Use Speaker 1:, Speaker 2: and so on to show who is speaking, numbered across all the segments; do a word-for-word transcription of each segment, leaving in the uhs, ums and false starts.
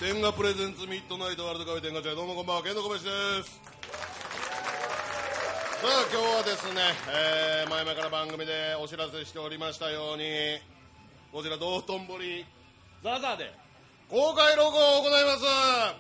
Speaker 1: 天下プレゼンツミッドナイトワールドカフェ天下茶屋、どうもこんばんは、ケンドコバシです。さあ今日はですね、えー、前々から番組でお知らせしておりましたように、こちら道頓堀ザザで公開録音を行います。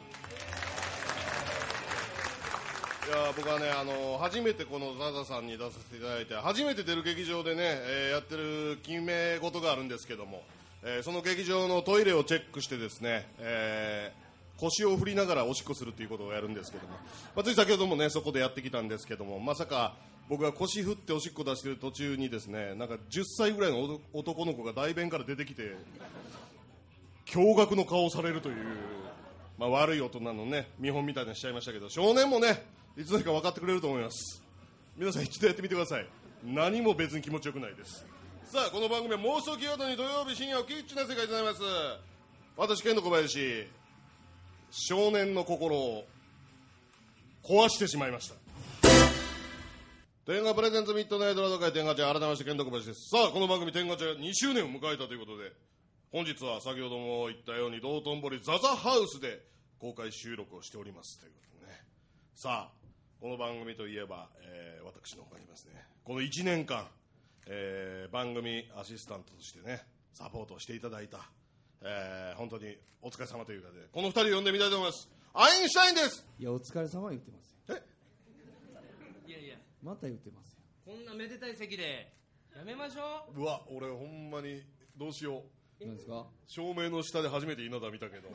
Speaker 1: いや僕はね、あの初めてこのザザさんに出させていただいて、初めて出る劇場でね、えー、やってる決め事があるんですけども、えー、その劇場のトイレをチェックしてですね、えー、腰を振りながらおしっこするということをやるんですけども、まあ、つい先ほどもねそこでやってきたんですけども、まさか僕が腰振っておしっこ出してる途中にですね、なんかじゅっさいぐらいの男の子が大便から出てきて驚愕の顔をされるという、まあ、悪い大人のね見本みたいにしちゃいましたけど、少年もねいつの日か分かってくれると思います。皆さん一度やってみてください。何も別に気持ちよくないです。さあこの番組は妄想キーワードに土曜日深夜をキッチンな世界でございます。私ケンド小林、少年の心を壊してしまいました。天下プレゼンツミッドナイトラド会天下茶屋、改めましてケンド小林です。さあこの番組天下茶屋にしゅうねんを迎えたということで、本日は先ほども言ったように道頓堀ザザハウスで公開収録をしておりますということでね。さあこの番組といえば、えー、私の方がいますね、このいちねんかん、えー、番組アシスタントとしてねサポートをしていただいた、えー、本当にお疲れ様というかで、このふたりを呼んでみたいと思います。アインシュタインです。
Speaker 2: いやお疲れ様言ってますよ。
Speaker 3: えいやいや
Speaker 2: また言ってますよ。
Speaker 3: こんなめでたい席でやめましょう。
Speaker 1: うわ俺ほんまにどうしよう。
Speaker 2: 何ですか。
Speaker 1: 照明の下で初めて稲田見たけど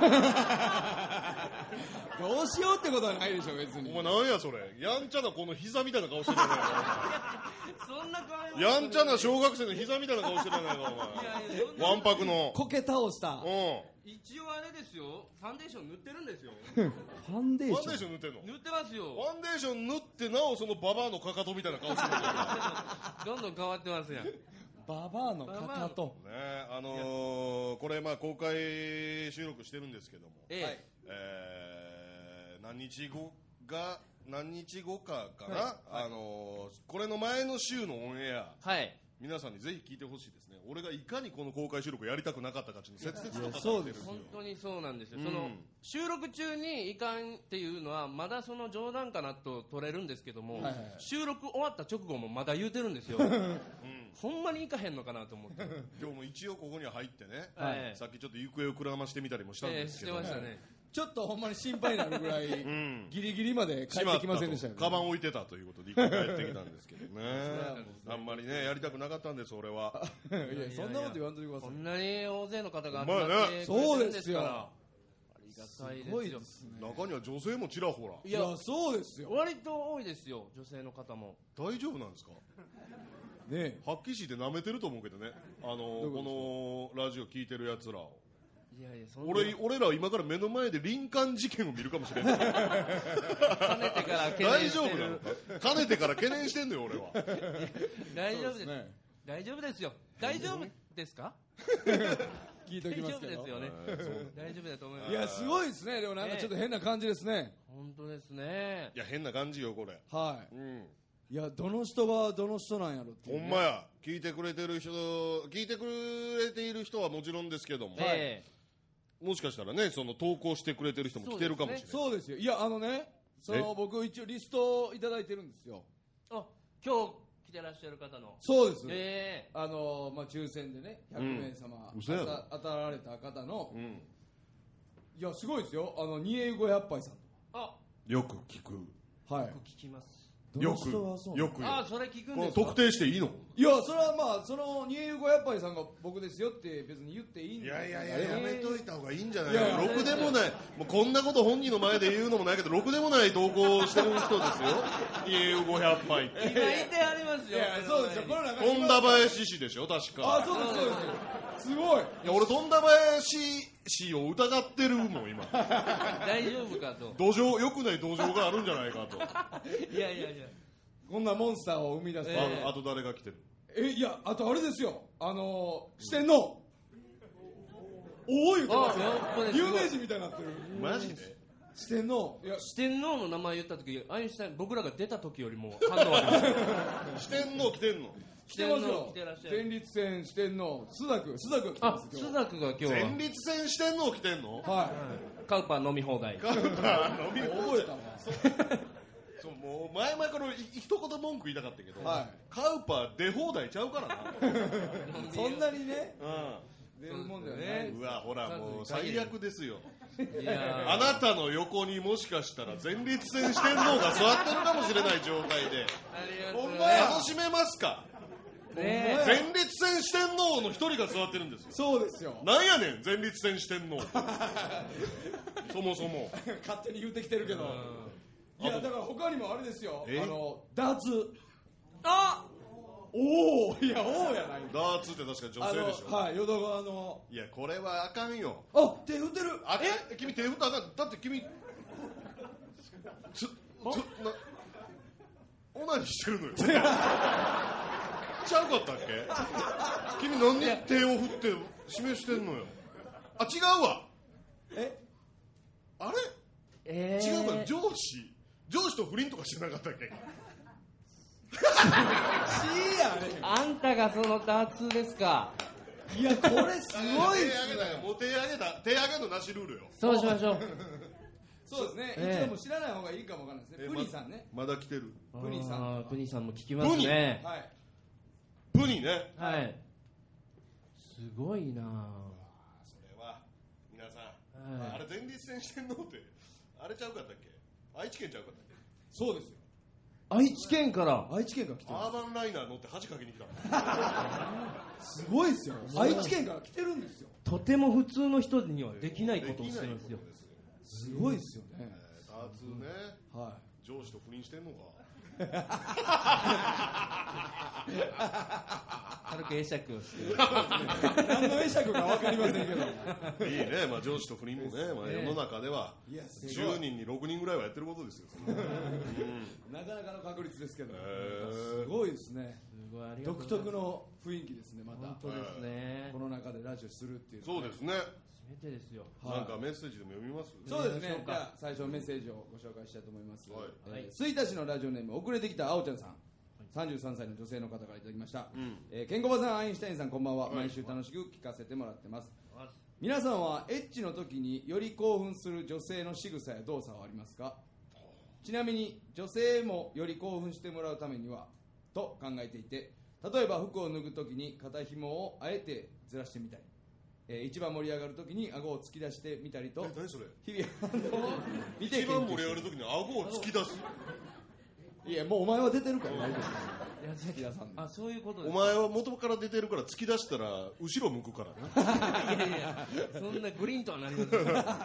Speaker 2: どうしようってことはないでしょ別に。
Speaker 1: お前なんやそれ、やんちゃなこの膝みたいな顔してるやないか
Speaker 3: そんな顔
Speaker 1: やんちゃな小学生の膝みたいな顔してるやないかお前。
Speaker 3: いやいやそんな
Speaker 1: わんぱくの
Speaker 2: こけ倒した
Speaker 1: うん
Speaker 3: 一応あれですよ、ファンデーション塗ってるんですよ
Speaker 2: ファンデー
Speaker 1: ファンデー
Speaker 2: ション
Speaker 1: ション塗ってんの。
Speaker 3: 塗ってますよ。
Speaker 1: ファンデーション塗ってなおそのババアのかかとみたいな顔してる
Speaker 3: どんどん変わってますやん。
Speaker 2: ババアのかかと
Speaker 1: ねえ、あのー、これまあ公開収録してるんですけども、
Speaker 3: ええ
Speaker 1: えー、何日後が何日後かかな、はい、あのー、これの前の週のオンエア、
Speaker 3: はい、
Speaker 1: 皆さんにぜひ聞いてほしいですね。俺がいかにこの公開収録やりたくなかったかっていうのを切々と語ってるんですよ。
Speaker 3: 本当にそうなんですよ、
Speaker 1: うん、
Speaker 3: その収録中にいかんっていうのはまだその冗談かなと取れるんですけども、はいはいはい、収録終わった直後もまだ言うてるんですよ、うん、ほんまにいかへんのかなと思って
Speaker 1: 今日も一応ここには入ってね、
Speaker 3: はい、
Speaker 1: さっきちょっと行方をくらましてみたりもしたんですけど、
Speaker 3: えー、してましたね。
Speaker 2: ちょっとほんまに心配になるぐらい、うん、ギリギリまで帰ってきませんでしたよね。
Speaker 1: カバン置いてたということで一回帰ってきたんですけどねあんまりねやりたくなかったんです俺は。
Speaker 2: いやそんなこと言わんといてください。
Speaker 3: こんなに大勢の方が集まってくれてるんですから、
Speaker 2: そうですよ、
Speaker 3: ありがたいですよ。すごいですね。
Speaker 1: 中には女性もちらほら。
Speaker 2: いやそうですよ、
Speaker 3: 割と多いですよ女性の方も。
Speaker 1: 大丈夫なんですか
Speaker 2: ね。
Speaker 1: 発揮して舐めてると思うけどね、あのこのラジオ聞いてるやつらを。
Speaker 3: いやいやそんな
Speaker 1: 俺, 俺ら今から目の前で林間事件を見るかもしれないか
Speaker 3: ねてから懸念してる。
Speaker 1: 大丈夫なのか。かねてから懸念してんのよ俺は。
Speaker 3: 大丈夫です、ね、大丈夫ですよ。大丈夫ですか
Speaker 2: 聞いておきますけど。
Speaker 3: 大丈夫ですよね。大丈夫だと思います。
Speaker 2: いやすごいですね。でもなんかちょっと変な感じですね。
Speaker 3: 本当ですね。
Speaker 1: いや変な感じよこれ。
Speaker 2: はい、
Speaker 1: うん、
Speaker 2: いやどの人がどの人なんやろっていう、ね、
Speaker 1: ほんまや。聞いてくれてる人、聞いてくれている人はもちろんですけども、
Speaker 3: え
Speaker 1: ー、もしかしたらねその投稿してくれてる人も来てるかもしれない。
Speaker 2: そうですよ。いやあのね、その僕一応リストをいただいてるんですよ。
Speaker 3: あ、今日来てらっしゃる方の。
Speaker 2: そうです、
Speaker 3: えー、
Speaker 2: あのまあ、抽選でねひゃくめいさま、うん、当, た当たられた方の、うん、いやすごいですよ。あのにえいごひゃっぱいさん。
Speaker 3: あ、
Speaker 1: よく聞く。
Speaker 2: はい、
Speaker 3: よく聞きます。
Speaker 1: よくよく
Speaker 3: あ、それ聞くんですか。
Speaker 1: 特定していいの。
Speaker 2: いやそれはまあそのにえいごひゃっぱいさんが僕ですよって別に言っていいんです。
Speaker 1: いやいやいややめといた方がいいんじゃない。いやろくでもない、もうこんなこと本人の前で言うのもないけどろくでもない投稿してる人ですよにえいごひゃっぱいって
Speaker 3: 今言ってありますよ。
Speaker 2: いやそうですよ。これなんか
Speaker 1: 富田林市でしょ確か。
Speaker 2: あ、そうですそうです。すごい。い
Speaker 1: や俺富田林市を疑ってるもん今。
Speaker 3: 大丈夫かと。
Speaker 1: 土壌良くない土壌があるんじゃないかと。
Speaker 3: いやいやいや
Speaker 2: こんなモンスターを生み出す、
Speaker 1: えー、あ, あと誰が来てる。
Speaker 2: えいやあとあれですよ、あのー、四天王。おお言ってますよ。有名人みたいになってる。
Speaker 1: マジで。
Speaker 2: 四天王。
Speaker 3: いや四天王の名前言った時アインシュタイン僕らが出た時よりも反応あります。
Speaker 1: 四天王来てんの。
Speaker 2: 来てますよ
Speaker 3: 来てらっしゃる。
Speaker 2: 前立腺四天王須田君須田君来て
Speaker 3: あ
Speaker 2: ます今日
Speaker 3: 須田君が今日は
Speaker 1: 前立腺してんの来てんの？
Speaker 2: はい
Speaker 3: カウパー飲み放題。
Speaker 1: カウパー飲み放題
Speaker 2: 覚えたな
Speaker 1: そうもう前々から一言文句言いたかったけど、
Speaker 2: はい
Speaker 1: カウパー出放題ちゃうからな
Speaker 2: そんなにね
Speaker 1: う
Speaker 2: 出るもんだよね
Speaker 1: んうわほらもう最悪ですよ
Speaker 3: いや
Speaker 1: あなたの横にもしかしたら前立腺してんのが座ってるかもしれない状態で
Speaker 3: ありがとう
Speaker 2: ほんまや
Speaker 1: 楽しめますか？
Speaker 3: ね
Speaker 1: 前立腺四天王の一人が座ってるんですよ。
Speaker 2: そうですよ
Speaker 1: なんやねん前立腺四天王そもそも
Speaker 2: 勝手に言ってきてるけどいやだから他にもあれですよ
Speaker 1: え
Speaker 2: あのダーツ
Speaker 3: あ
Speaker 2: おおいやおおやない
Speaker 1: ダーツって確か女
Speaker 2: あ
Speaker 1: 性でしょ。
Speaker 2: のはい淀川の
Speaker 1: いやこれはあかんよ。
Speaker 2: あ手振ってる
Speaker 1: あえ君手振ったらあかん。だって君つつなオナニーしてるのよちゃうかったっけ？君何に手を振って示してんのよ。あ違うわ。
Speaker 2: え
Speaker 1: あれ
Speaker 3: えー、
Speaker 1: 違うか上司上司と不倫とかしてなかったっけ？
Speaker 2: C やね
Speaker 3: あんたがそのダーツですか？
Speaker 2: いやこれすごいっす
Speaker 1: 手上げたよもう手上げた手上げのなしルールよ。
Speaker 3: そうしましょう。
Speaker 2: そうですね、
Speaker 3: ええ
Speaker 2: 一応もう知らない方がいいかもわかんないですね、プニーさんね、
Speaker 1: まだ来てる。
Speaker 2: プニーさん
Speaker 3: あープニーさんも聞きますね。
Speaker 2: はい、
Speaker 1: プニね。
Speaker 3: はい。すごいなぁ。
Speaker 1: それは皆さん、
Speaker 3: はい
Speaker 1: あれ前立腺してんのってあれちゃうかったっけ？愛知県ちゃうかったっけ？
Speaker 2: そうですよ、
Speaker 3: 愛知県から
Speaker 2: 愛知県から来てる、
Speaker 1: アーバンライナー乗って恥かけに来た
Speaker 2: すごいですよ、愛知県から来てるんですよ、
Speaker 3: とても普通の人にはできないことをしてますよ。
Speaker 2: すごいですよね、
Speaker 1: ダーツね、
Speaker 2: は
Speaker 1: 上司と不倫してんのか。
Speaker 3: 軽く会釈をして。
Speaker 2: い、何の会釈か分かりませんけど、
Speaker 1: いいね、まあ、上司と不倫もね、まあ、世の中ではい
Speaker 2: や、す
Speaker 1: じゅ
Speaker 2: ごい、
Speaker 1: うにんにろくにんぐらいはやってることですよ。
Speaker 2: なかなかの確率ですけど、
Speaker 1: へー
Speaker 2: すごいですね、
Speaker 3: すごいありがとう
Speaker 2: 独
Speaker 3: ございます。
Speaker 2: 特の雰囲気ですね、また、
Speaker 3: 本当ですね。
Speaker 2: この中でラジオするっていうのはね、
Speaker 1: そうですね。
Speaker 3: 初めてですよ。
Speaker 2: はい
Speaker 1: なんかメッセージでも読みます？
Speaker 2: そうですね
Speaker 3: 読みましょう、か
Speaker 2: じゃあ最初メッセージをご紹介したいと思います、
Speaker 1: はい
Speaker 3: はい
Speaker 2: えー吹田市のラジオネーム遅れてきたあおちゃんさん、さんじゅうさんさいの女性の方からいただきました、
Speaker 1: うん
Speaker 2: えーケンコバさん、アインシュタインさん、こんばんは、
Speaker 1: はい
Speaker 2: 毎週楽しく聞かせてもらってます。皆さんはエッチの時により興奮する女性の仕草や動作はありますか？ちなみに女性もより興奮してもらうためにはと考えていて、例えば服を脱ぐ時に肩紐をあえてずらしてみたり、えー一番盛り上がる時に顎を突き出してみたりと
Speaker 1: え、何それ？
Speaker 2: 日々反応を見て
Speaker 1: 一番盛り上がるときに顎を突き出す。
Speaker 2: いやもうお前は出てるから大丈夫です突き出さんで
Speaker 3: あ、そういうことで
Speaker 1: お
Speaker 3: す。
Speaker 1: 前は元から出てるから突き出したら後ろ向くからな。
Speaker 3: いやいや、そんなグリーンとはなりません。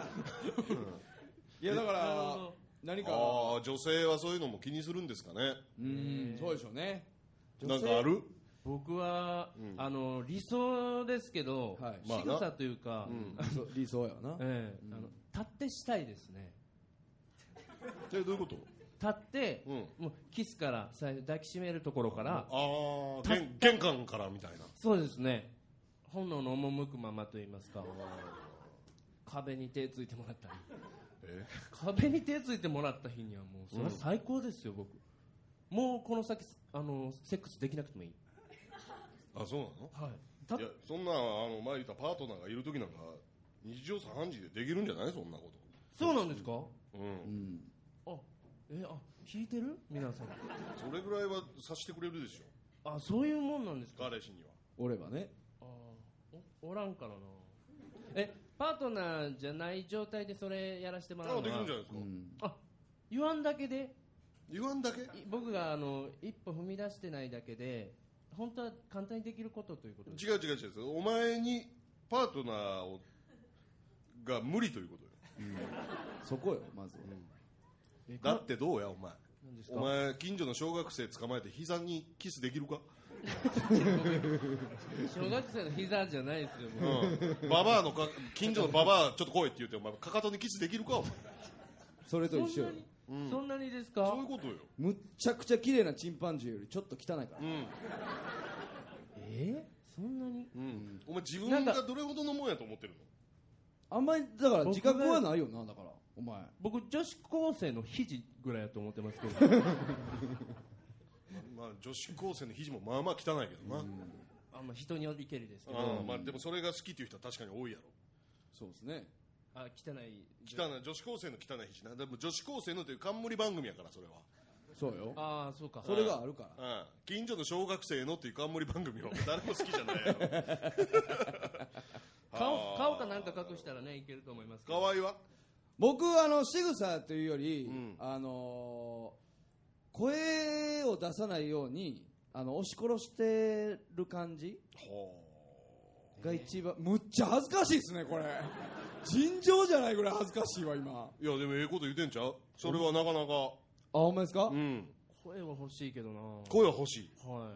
Speaker 2: いやだか
Speaker 3: なる
Speaker 2: ら
Speaker 3: ほど
Speaker 2: 何か
Speaker 1: ああ、女性はそういうのも気にするんですかね。
Speaker 2: うんそうでしょうね
Speaker 1: なんかある？
Speaker 3: 僕は、
Speaker 1: うん
Speaker 3: あの理想ですけど、
Speaker 2: はい
Speaker 3: 仕草というか、
Speaker 1: うん
Speaker 2: そう理想やわな
Speaker 3: ええあの立ってしたいですね。
Speaker 1: え、どういうこと？
Speaker 3: 立って、
Speaker 1: うん
Speaker 3: もうキスから最初抱きしめるところから、
Speaker 1: ああ、玄玄関からみたいな。
Speaker 3: そうですね、本能の赴くままといいますか、壁に手ついてもらったり、
Speaker 1: え
Speaker 3: 壁に手ついてもらった日にはもうそれは最高ですよ、僕。もうこの先あのセックスできなくてもいい。
Speaker 1: あ、そうなの？
Speaker 3: はい。た
Speaker 1: いや、そんなあの前言ったパートナーがいるときなんか日常茶飯事でできるんじゃない？そんなこ
Speaker 3: そうなんですか？
Speaker 1: と。うん。
Speaker 2: うん
Speaker 3: あ、え、あ、聞いてる皆さん。
Speaker 1: それぐらいはさしてくれるでしょ。
Speaker 3: あ、そういうもんなんですか？
Speaker 1: 彼氏には。
Speaker 2: 俺はね
Speaker 3: あーお、おらんからな。え、パートナーじゃない状態でそれやらせてもらうの
Speaker 1: あ、
Speaker 3: は
Speaker 1: できるんじゃないですか。
Speaker 2: うん
Speaker 3: あ、言わんだけで、
Speaker 1: 言わんだけ？
Speaker 3: い僕があの一歩踏み出してないだけで、本当は簡単にできることということです。
Speaker 1: 違う違う違う。お前にパートナーをが無理ということよ。
Speaker 2: そこよまず
Speaker 3: え
Speaker 1: だってどうやお前。
Speaker 3: 何ですか？
Speaker 1: お前近所の小学生捕まえて膝にキスできるか？
Speaker 3: 小学生の膝じゃないですよ。もう
Speaker 1: うん。ババアのか近所のババアちょっと来いって言ってお前かかとにキスできるかお前。
Speaker 2: それと一緒よ
Speaker 3: そんなに、
Speaker 1: うん
Speaker 3: そんなにですか？
Speaker 1: そういうことよ。
Speaker 2: むっちゃくちゃ綺麗なチンパンジーよりちょっと汚いから
Speaker 1: うん。
Speaker 3: えー、そんなに？
Speaker 1: うん。お前自分がどれほどのもんやと思ってるの？
Speaker 2: あんまりだから自覚はないよなだからお前
Speaker 3: 僕女子高生の肘ぐらいやと思ってますけど。
Speaker 1: まあ、女子高生の肘もまあまあ汚いけどな、うん、
Speaker 3: あまあ、人によりけりですけど、
Speaker 1: あ、まあ、でもそれが好きという人は確かに多いやろ。
Speaker 2: そうですね。
Speaker 3: あ、汚い
Speaker 1: 汚い女子高生の汚い肘な。でも女子高生のという冠番組やから、それは。
Speaker 2: そうよ。
Speaker 3: ああ、そうか。
Speaker 2: それがあるから。
Speaker 1: うん、近所の小学生のという冠番組は誰も好きじゃないやろ。
Speaker 3: 顔, 顔かなんか隠したらねいけると思いますけど。
Speaker 1: 河合は
Speaker 2: 僕あの仕草というより、うん、あのー、声を出さないようにあの押し殺してる感じが一番、むっちゃ恥ずかしいですねこれ。尋常じゃないぐらい恥ずかしいわ今。
Speaker 1: いやでもええこと言うてんちゃう。それはなかなか。
Speaker 2: あ、ほんまですか。
Speaker 1: うん、
Speaker 3: 声は欲しいけどな。
Speaker 1: 声は欲しい。
Speaker 3: はい。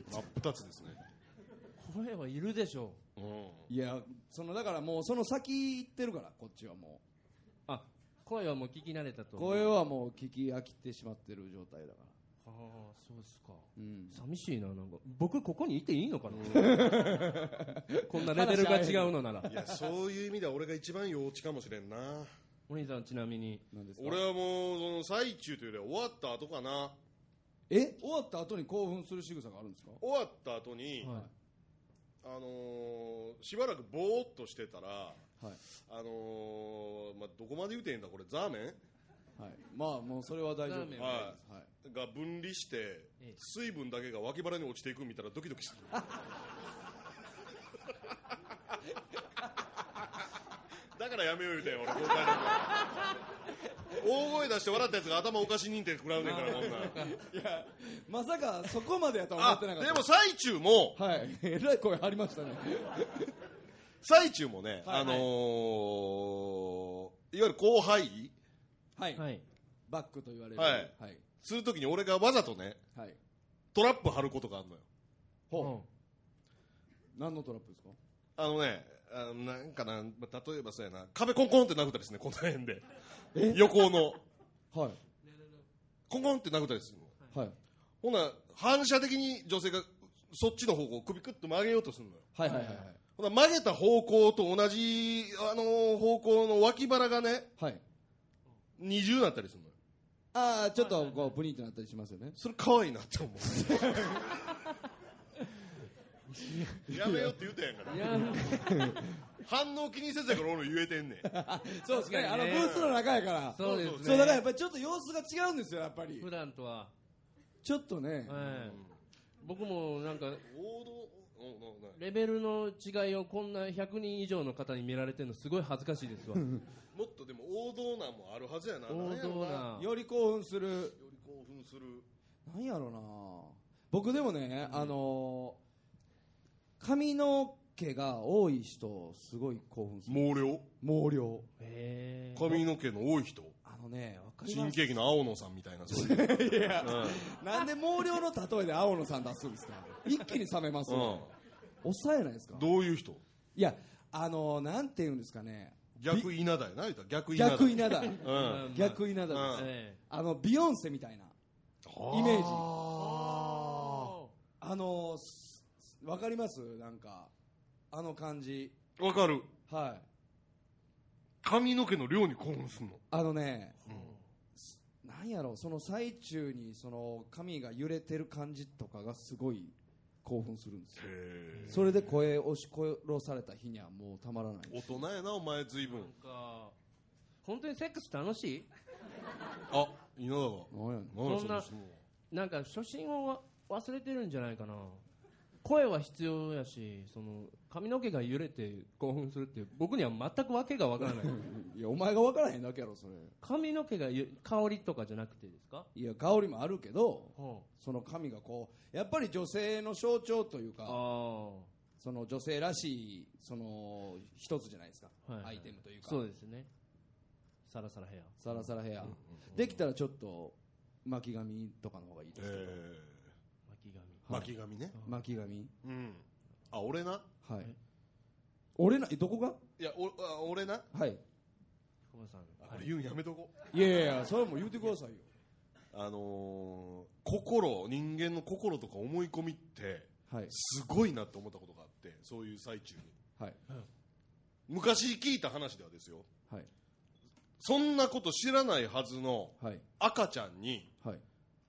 Speaker 1: 真っ二つですね。
Speaker 3: 声はいるでしょう。
Speaker 2: うん、いやそのだからもうその先行ってるからこっちはも
Speaker 3: う。あ、声はもう聞き慣れたと。
Speaker 2: 声はもう聞き飽きてしまってる状態だから。
Speaker 3: ああ、そうですか、
Speaker 2: うん、
Speaker 3: 寂しいな。なんか僕ここにいていいのかな。こんなレベルが違うのなら。
Speaker 1: いやそういう意味では俺が一番幼稚かもしれんな。
Speaker 3: お兄さんちなみに
Speaker 2: 何ですか。
Speaker 1: 俺はもうその最中というよりは終わった後かな。
Speaker 2: え、終わった後に興奮する仕草があるんですか。
Speaker 1: 終わった後に、はい、あのー、しばらくぼーっとしてたら、はい、あのーまあ、どこまで言うていいんだこれ。ザーメン、
Speaker 2: はい、まあもうそれは大丈夫、はい
Speaker 1: はい、が分離して水分だけが脇腹に落ちていくみたいなドキドキする。だからやめよう言うてん俺。大声出して笑ったやつが頭おかし認定食らうねんからこんなん。い
Speaker 2: やまさかそこまでやとは思ってなかった。
Speaker 1: でも最中も、
Speaker 2: はい、えらい声張りましたね。
Speaker 1: 最中もね、はいはい、あのー、いわゆる後輩、
Speaker 2: はいはい、バックと言われる、
Speaker 1: はいはい、するときに俺がわざとね、はい、トラップ張ることがあるのよ。
Speaker 2: ほう、何のトラップですか。
Speaker 1: あのね、あのなんかな、例えばそうやな、壁コンコンって殴ったりするね、この辺で。横の、はい、コンコンって殴ったりするの、はい、ほな反射的に女性がそっちの方向を首クッと曲げようとするのよ。
Speaker 2: はいはいはいはい。
Speaker 1: ほな曲げた方向と同じあの方向の脇腹がね、はい、二重になったりするのよ。
Speaker 2: ああ、ちょっとこうプニンってなったりしますよね。
Speaker 1: それ可愛いなって思う。やめよって言うたやんから。反応気にせずやから俺言えてんねん。
Speaker 2: そうですね、あのブースの中やから。
Speaker 3: そうですね。
Speaker 2: そうだからやっぱりちょっと様子が違うんですよやっぱり。
Speaker 3: 普段とは
Speaker 2: ちょっとね、
Speaker 3: はい、僕もなんか
Speaker 1: 王道
Speaker 3: レベルの違いをこんなひゃくにん以上の方に見られてるのすごい恥ずかしいですわ。
Speaker 1: もっとでも王道なんもあるはずやな。
Speaker 3: 王道な、
Speaker 2: より興奮する、よ
Speaker 1: り興奮する、
Speaker 2: なんやろな。僕でもね、うん、あのー、髪の毛が多い人すごい興奮する。
Speaker 1: 毛量
Speaker 2: 毛量、
Speaker 1: へー、髪の毛の多い人、
Speaker 2: あのね、わかります。
Speaker 1: 新喜劇の青野さんみたいな。そういういや、
Speaker 2: うん、なんで毛量の例えで青野さん出すんですか。一気に冷めますよ、うん、抑えないですか。
Speaker 1: どういう人。
Speaker 2: いや、あのー、なんていうんですかね、
Speaker 1: 逆稲田やな。逆
Speaker 2: 稲田、逆稲田、
Speaker 1: うん、
Speaker 2: 逆稲田です、うん、あのビヨンセみたいなイメージ。ああのー、わかります。なんかあの感じ。
Speaker 1: わかる。
Speaker 2: はい。
Speaker 1: 髪の毛の量に興奮するの。
Speaker 2: あのね、うん、なんやろ、その最中にその髪が揺れてる感じとかがすごい興奮するんですよ。それで声押し殺された日にはもうたまらない。
Speaker 1: 大人やなお前随分。なん
Speaker 3: か本当にセックス楽しい。
Speaker 1: あ、稲田が
Speaker 3: そんななんか初心を忘れてるんじゃないかな。声は必要やし、その髪の毛が揺れて興奮するっていう僕には全く訳がわからない。
Speaker 2: いやお前がわからへんだけやろそれ。
Speaker 3: 髪の毛が香りとかじゃなくてですか。
Speaker 2: いや香りもあるけど、はあ、その髪がこうやっぱり女性の象徴というか、あその女性らしいその一つじゃないですか、はいはい、アイテムというか。
Speaker 3: そうですね。サラサラヘア、
Speaker 2: サラサラヘア、うんうんうん、できたらちょっと巻き髪とかの方がいいですけど、えー
Speaker 1: 巻き髪ね。
Speaker 2: 巻き髪。
Speaker 1: うん。あ、俺な。
Speaker 2: はい。俺な、どこが？
Speaker 1: いや、お、あ、俺な。
Speaker 2: はい。
Speaker 3: 小林さん。
Speaker 1: あれ言うんやめとこ。
Speaker 2: いやいやいや、それも言うてくださいよ。
Speaker 1: あのー、心、人間の心とか思い込みって、はい、すごいなって思ったことがあって、そういう最中に。はい。昔聞いた話ではですよ。はい。そんなこと知らないはずの赤ちゃんに、はい。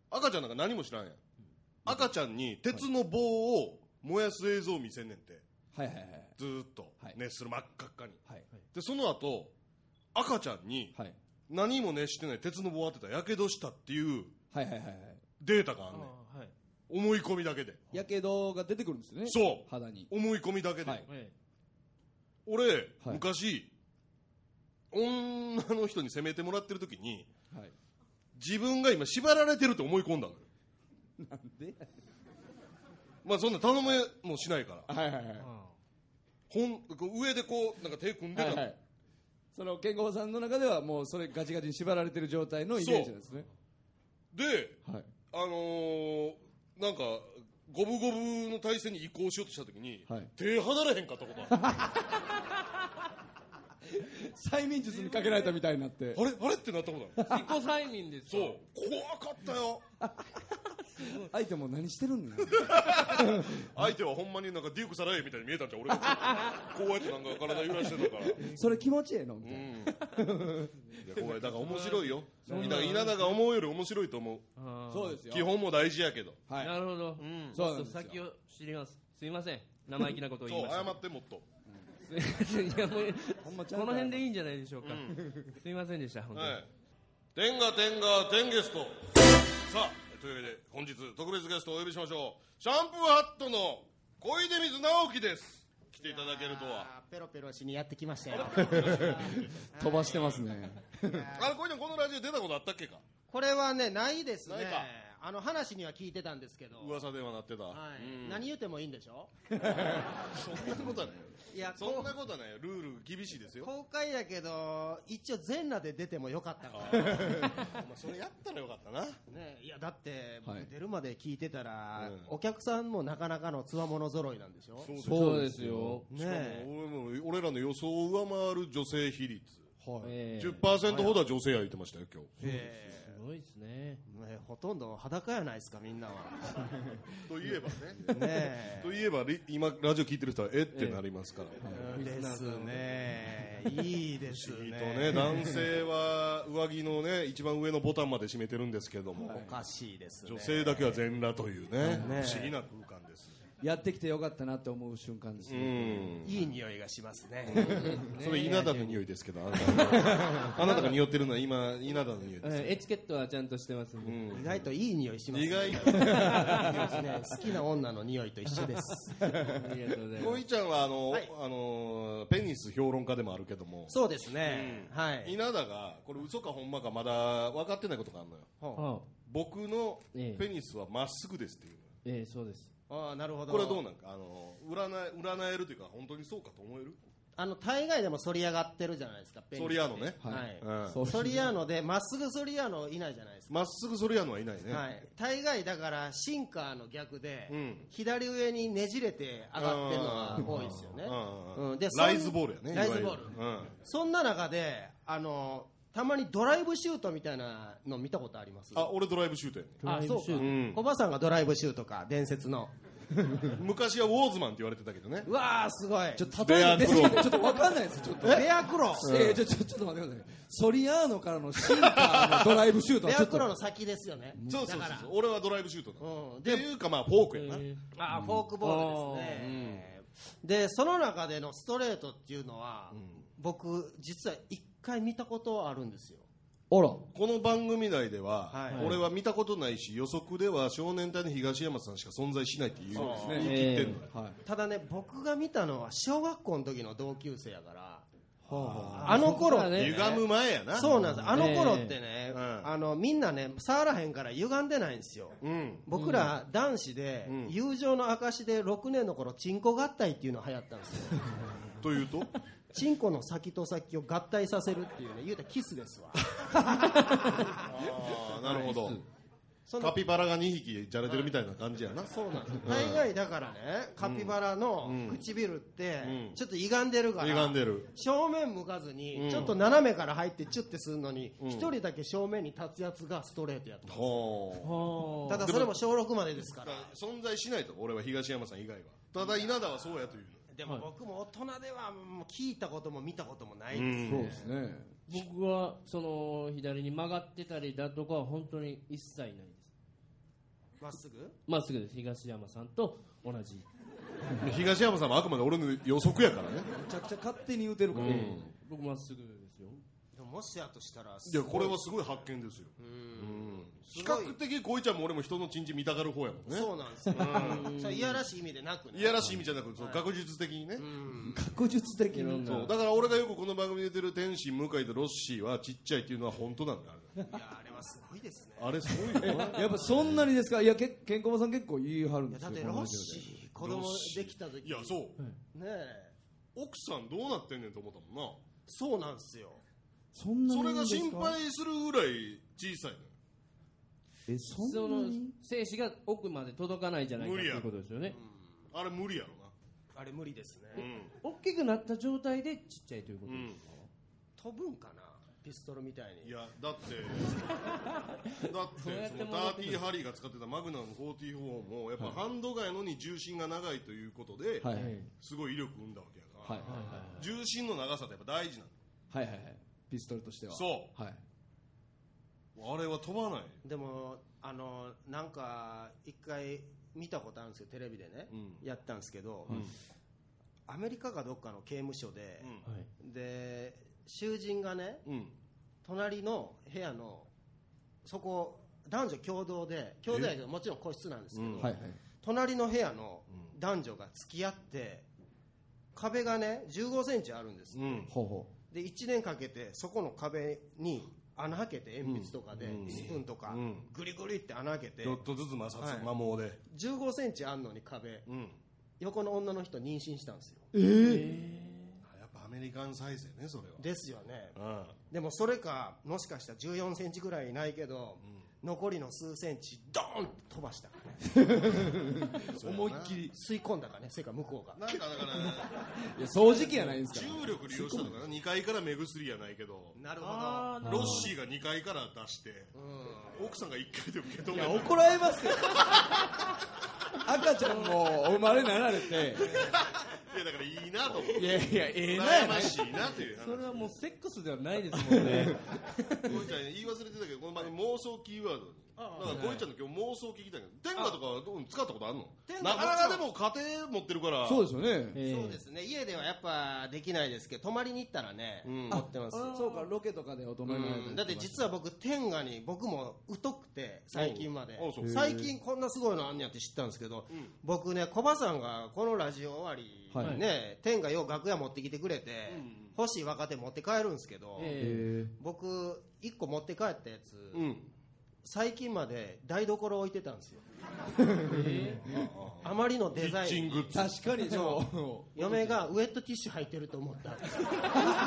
Speaker 1: 赤ちゃんなんか何も知らんやん。赤ちゃんに鉄の棒を燃やす映像を見せんねんて。
Speaker 2: はいはいはい。
Speaker 1: ずーっと
Speaker 2: はい
Speaker 1: 熱する真っ赤っかに。
Speaker 2: はい。
Speaker 1: でその後赤ちゃんに
Speaker 2: はい。
Speaker 1: 何も熱してない鉄の棒を当てたらやけどしたっていう
Speaker 2: はいはいはいはい。
Speaker 1: データがあんねん。
Speaker 3: はい。
Speaker 1: 思い込みだけで。
Speaker 2: やけどが出てくるんですよね。
Speaker 1: そう。
Speaker 2: 肌に。
Speaker 1: 思い込みだけで。
Speaker 2: はい。
Speaker 1: 俺、
Speaker 2: はい
Speaker 1: 昔女の人に責めてもらってる時に、
Speaker 2: はい。
Speaker 1: 自分が今縛られてるって思い込んだのよ。
Speaker 2: なんで？
Speaker 1: まあそんな頼めもしないから。
Speaker 2: はいはいはい。
Speaker 1: ほんこう上でこうなんか手組んでたの、
Speaker 2: はいはい。その健吾さんの中ではもうそれガチガチに縛られてる状態のイメージなんですね。
Speaker 1: で、
Speaker 2: はい。
Speaker 1: あのー、なんか五分五分の体勢に移行しようとした時に、
Speaker 2: はい
Speaker 1: 手離れへんかったことある。
Speaker 2: 催眠術にかけられたみたいになって。
Speaker 1: あれあれってなったことある。
Speaker 3: 自己催眠です
Speaker 1: そう
Speaker 3: よ。
Speaker 1: 怖かったよ。
Speaker 2: 相手も何してるんだよ。
Speaker 1: 相手はほんまになんかデュークサラエみたいに見えたんじゃん俺がこうやってなんか体揺らしてたから。
Speaker 2: それ気持ちええのみたいな。
Speaker 1: うん、いやこれだから面白いよ。稲田が思うより面白いと思う。
Speaker 2: そうですよ。
Speaker 1: 基本も大事やけど。
Speaker 2: はい。
Speaker 3: なるほど。
Speaker 1: うん、
Speaker 2: そうなんですよ。
Speaker 3: 先を知ります。すいません。生意気なことを言いました。
Speaker 1: そう謝ってもっと。
Speaker 3: いやもう
Speaker 2: ほんまちゃんと
Speaker 3: この辺でいいんじゃないでしょうか。
Speaker 1: うん
Speaker 3: すいませんでした本当に。
Speaker 1: はい。天が天が天ゲスト。さあというわけで本日特別ゲストをお呼びしましょう。シャンプーハットの小出水直樹です。来ていただけるとは。
Speaker 4: ペロペロしにやってきましたよ。
Speaker 2: 飛ばしてますね。
Speaker 1: あれ小出ちゃんこのラジオ出たことあったっけか。
Speaker 4: これはねないですね
Speaker 1: ないか。
Speaker 4: あの話には聞いてたんですけど。
Speaker 1: 噂ではなってた。
Speaker 4: はい
Speaker 1: うん、
Speaker 4: 何言ってもいいんでしょ。
Speaker 1: そんなことはない。
Speaker 4: いや
Speaker 1: そんなことはないよ。ルール厳しいですよ。
Speaker 4: 公開やけど一応全裸で出てもよかったから。
Speaker 1: お前それやったらよかったな。
Speaker 4: ね、いやだって
Speaker 2: はい
Speaker 4: 僕出るまで聞いてたら、
Speaker 1: うん
Speaker 4: お客さんもなかなかのつわもの揃いなんでしょ。
Speaker 3: そうですよ。
Speaker 1: しかも
Speaker 4: ね
Speaker 1: 俺も俺らの予想を上回る女性比率、
Speaker 2: はい。
Speaker 3: ええ
Speaker 1: じゅっパーセント ほどは女性や言ってましたよ今日。
Speaker 4: え
Speaker 3: すごいですね。
Speaker 4: ーねほとんど裸やないですかみんなは。
Speaker 1: といえばね
Speaker 4: ね
Speaker 1: といえばリ今ラジオ聞いてる人はえってなりますから、
Speaker 4: えですね。いいです
Speaker 1: 不思議と
Speaker 4: ね。
Speaker 1: ね男性は上着のね一番上のボタンまで閉めてるんですけども、
Speaker 4: おかしいですね。
Speaker 1: 女性だけは全裸というね、
Speaker 4: ね
Speaker 1: 不思議な空間です。
Speaker 2: やってきてよかったなって思う瞬間です
Speaker 1: う
Speaker 2: ね。
Speaker 1: ん
Speaker 4: いい匂いがしますね。
Speaker 1: それ稲田の匂いですけど、あなたがあなたが匂ってるのは今稲田の匂いですよ。
Speaker 3: エチケットはちゃんとしてますんで。
Speaker 1: うん
Speaker 4: 意外といい匂いします、
Speaker 1: 意外
Speaker 4: いいですね。好きな女の匂いと一緒です。
Speaker 3: ありがとうございます。
Speaker 1: こいちゃんはあの、
Speaker 4: はい
Speaker 1: あのペニス評論家でもあるけども、
Speaker 4: そうですね。
Speaker 1: うん
Speaker 4: はい。
Speaker 1: 稲田がこれ嘘かほんまかまだ分かってないことがあるのよ。
Speaker 4: ほ
Speaker 3: あ
Speaker 1: 僕の
Speaker 3: ええ
Speaker 1: ペニスはまっすぐですっていう
Speaker 3: ええそうです。
Speaker 4: うああ、なるほど。
Speaker 1: これはどうなんかあの占え占えるというか本当にそうかと思える。
Speaker 4: あの大概でも反り上がってるじゃないですか。ペニスって
Speaker 1: ソリアーノね
Speaker 4: はい。
Speaker 1: うん
Speaker 2: そう
Speaker 4: 反りアーノでまっすぐ反りアーノいないじゃないですか。
Speaker 1: まっすぐソリアーノはいないね、
Speaker 4: はい。大概だからシンカーの逆で、
Speaker 1: うん
Speaker 4: 左上にねじれて上がってるのが多いですよね。
Speaker 1: うん
Speaker 4: うんで
Speaker 1: ライズボールやね
Speaker 4: ライズボール
Speaker 1: いわゆるうん
Speaker 4: そんな中であのたまにドライブシュートみたいなの見たことあります？
Speaker 1: あ俺ドライブシュートやね
Speaker 3: ドライブシュート
Speaker 4: あそうか、
Speaker 1: うん
Speaker 4: 小葉さんがドライブシュートか伝説の。
Speaker 1: 昔はウォーズマンって言われてたけどね。
Speaker 4: うわーすごい。
Speaker 2: ちょっと例えば出すぎてちょっとわかんないですちょっと。
Speaker 4: ベアクロ
Speaker 2: えー、ちょちょちょっと待ってください。ソリアーノからのシンカーのドライブシュートは
Speaker 4: ベ
Speaker 2: ちょっと
Speaker 4: アクロの先ですよね。
Speaker 1: そうそうそう
Speaker 4: だから
Speaker 1: そう俺はドライブシュートなの、
Speaker 4: うん
Speaker 1: っていうかまあフォークやな、
Speaker 3: え
Speaker 4: あーフォークボールですね、でその中でのストレートっていうのは、僕実は一回見たことあるんですよ。
Speaker 2: あら。
Speaker 1: この番組内では、
Speaker 4: はい
Speaker 1: 俺は見たことないし予測では少年隊の東山さんしか存在しないっていう
Speaker 4: そうです
Speaker 2: ね
Speaker 1: 言い切ってんのよ、
Speaker 2: はい。
Speaker 4: ただね僕が見たのは小学校の時の同級生やから
Speaker 2: はあは
Speaker 4: あの頃って、
Speaker 3: ね
Speaker 1: 歪む前やな
Speaker 4: そうなんですあの頃ってね、
Speaker 1: うん
Speaker 4: あのみんなね触らへんから歪んでないんですよ。
Speaker 1: うん
Speaker 4: 僕ら男子で、
Speaker 1: うん
Speaker 4: 友情の証でろくねんの頃チンコ合体っていうのが流行ったんですよ。
Speaker 1: というと
Speaker 4: チンコの先と先を合体させるっていうね言うたらキスですわ。
Speaker 1: ああなるほど、
Speaker 4: その
Speaker 1: カピバラがにひきじゃれてるみたいな感じやな、
Speaker 4: そうなんですよ大概だからねカピバラの唇って
Speaker 1: うん
Speaker 4: ちょっと歪んでるから、
Speaker 1: 歪んでる
Speaker 4: 正面向かずに
Speaker 1: うん
Speaker 4: ちょっと斜めから入ってチュッてするのに
Speaker 1: うん
Speaker 4: 一人だけ正面に立つやつがストレートやったんですよ。
Speaker 1: ほ
Speaker 3: は
Speaker 4: ただそれも小ろくまでですから。
Speaker 1: 存在しないと俺は東山さん以外はただ稲田はそうやという
Speaker 4: でも僕も大人ではもう聞いたことも見たこともない
Speaker 1: の、
Speaker 4: です、
Speaker 2: そうですね。
Speaker 3: 僕はその左に曲がってたりだとかは本当に一切ないです。
Speaker 4: まっすぐ
Speaker 3: まっすぐです。東山さんと同じ。
Speaker 1: 東山さんもあくまで俺の予測やからね。
Speaker 2: めちゃくちゃ勝手に言うてるから、
Speaker 1: うん
Speaker 3: 僕まっすぐですよ。
Speaker 4: でももしやとしたら
Speaker 1: いやこれはすごい発見ですよ。うん比較的こいちゃんも俺も人のチンチン見たがる方やもんね。
Speaker 4: そうなんですよ、それいやらしい意味でなくね、
Speaker 1: いやらしい意味じゃなく、そう学術的にね。
Speaker 2: 学術的に
Speaker 1: そうだから俺がよくこの番組に出てる天心向井とロッシーはちっちゃいっていうのは本当なんだ。
Speaker 4: いやあれはすごいですね。
Speaker 1: あれすごいよな。
Speaker 2: やっぱそんなにですか。いやけケンコバさん結構言い張るん
Speaker 4: いや
Speaker 2: ですよ。
Speaker 4: だってロッシー子供できた時
Speaker 1: いやそう
Speaker 4: ねえ
Speaker 1: 奥さんどうなってんねんと思ったもんな。
Speaker 4: そうなんですよ。
Speaker 2: そんなに
Speaker 1: それが
Speaker 2: ですか
Speaker 1: 心配するぐらい小さいのよ。
Speaker 2: えそん
Speaker 3: その
Speaker 2: なに
Speaker 3: 精子が奥まで届かないじゃないかと
Speaker 1: 無理や
Speaker 3: いうことですよね。
Speaker 1: あれ無理やろ
Speaker 4: あれ無理ですね、
Speaker 1: な。
Speaker 3: 大きくなった状態でちっちゃいということ
Speaker 1: うん、
Speaker 3: ですか。
Speaker 4: 飛ぶんかなピストルみたいに。
Speaker 1: いやだってだってそ
Speaker 3: どうやって
Speaker 1: のダーティーハリーが使ってたマグナムフォーティーフォーもやっぱハンドガンやのに重心が長いということで、
Speaker 2: はいはい
Speaker 1: すごい威力生んだわけやから、
Speaker 2: はい
Speaker 1: 重心の長さってやっぱ大事なの。
Speaker 2: はいはいはいピストルとしては
Speaker 1: そう
Speaker 2: はい
Speaker 1: あれは飛ばない。
Speaker 4: でもあのなんか一回見たことあるんですよテレビでね、
Speaker 1: うん
Speaker 4: やったんですけど、
Speaker 1: うん
Speaker 4: アメリカかどっかの刑務所で、
Speaker 1: うん
Speaker 3: はい。
Speaker 4: で囚人がね
Speaker 1: うん
Speaker 4: 隣の部屋のそこ男女共同で共同やけどもちろん個室なんですけど、
Speaker 1: うん
Speaker 2: はいはい
Speaker 4: 隣の部屋の男女が付き合って壁がねじゅうごセンチあるんです、
Speaker 1: うん
Speaker 2: ほうほ
Speaker 4: でいちねんかけてそこの壁に穴開けて鉛筆とかで、
Speaker 1: うん
Speaker 4: スプーンとか、
Speaker 1: うん
Speaker 4: グリグリって穴開けて
Speaker 1: ちょっとずつ摩擦、
Speaker 4: はい
Speaker 1: 摩耗で、
Speaker 4: じゅうごセンチあんのに壁
Speaker 1: うん、
Speaker 4: 横の女の人妊娠したんですよ
Speaker 2: うえ
Speaker 1: やっぱアメリカンサイズやねそれは。
Speaker 4: ですよね
Speaker 1: うん
Speaker 4: でもそれかもしかしたらじゅうよんセンチぐらいないけど、残りの数センチドーンと飛ばしたかね
Speaker 2: 思いっきり
Speaker 4: 吸い込んだかねそれか向こうが
Speaker 1: なんかだから
Speaker 2: いや掃除機やないんですか
Speaker 1: 重力利用したのかな、にかいから目薬やないけど
Speaker 4: なるほど
Speaker 3: あー
Speaker 1: ロッシーがにかいから出して、奥さんがいっかいで受け止めた。
Speaker 2: いや怒られますよ赤ちゃんもお生まれになられて
Speaker 1: いやだからいいなと思って
Speaker 2: いやいやええな
Speaker 1: 羨ましいなという話。
Speaker 3: それはもうセックスではないですもんね。
Speaker 1: ゴイちゃん言い忘れてたけどこの前妄想キーワードにだからゴイちゃんの今日妄想聞きたいけど天下とかはどう使ったことあるの？
Speaker 4: 天下
Speaker 1: なかなかでも家庭持ってるから。
Speaker 2: そうですよね
Speaker 3: ええ
Speaker 4: そうですね家ではやっぱできないですけど泊まりに行ったらね、
Speaker 1: うん
Speaker 4: 持ってます
Speaker 2: そうかロケとかでお泊まりになられたり
Speaker 4: うんだって実は僕天下に僕も疎くて最近まで
Speaker 1: おうおうそう
Speaker 4: 最近こんなすごいのあんねやって知ったんですけど、
Speaker 1: うん
Speaker 4: 僕ねコバさんがこのラジオ終わり
Speaker 2: はい
Speaker 4: にね、天下よう楽屋持ってきてくれて、
Speaker 1: うん
Speaker 4: 欲しい若手持って帰るんですけど、
Speaker 3: え
Speaker 2: え
Speaker 4: 僕いっこ持って帰ったやつ、
Speaker 1: うん。
Speaker 4: 最近まで台所置いてたんですよあまりの
Speaker 1: キッ
Speaker 4: デザイン
Speaker 1: チングッズ。
Speaker 2: 確かにでも
Speaker 4: 嫁がウェットティッシュ入ってると思ったんですよ中に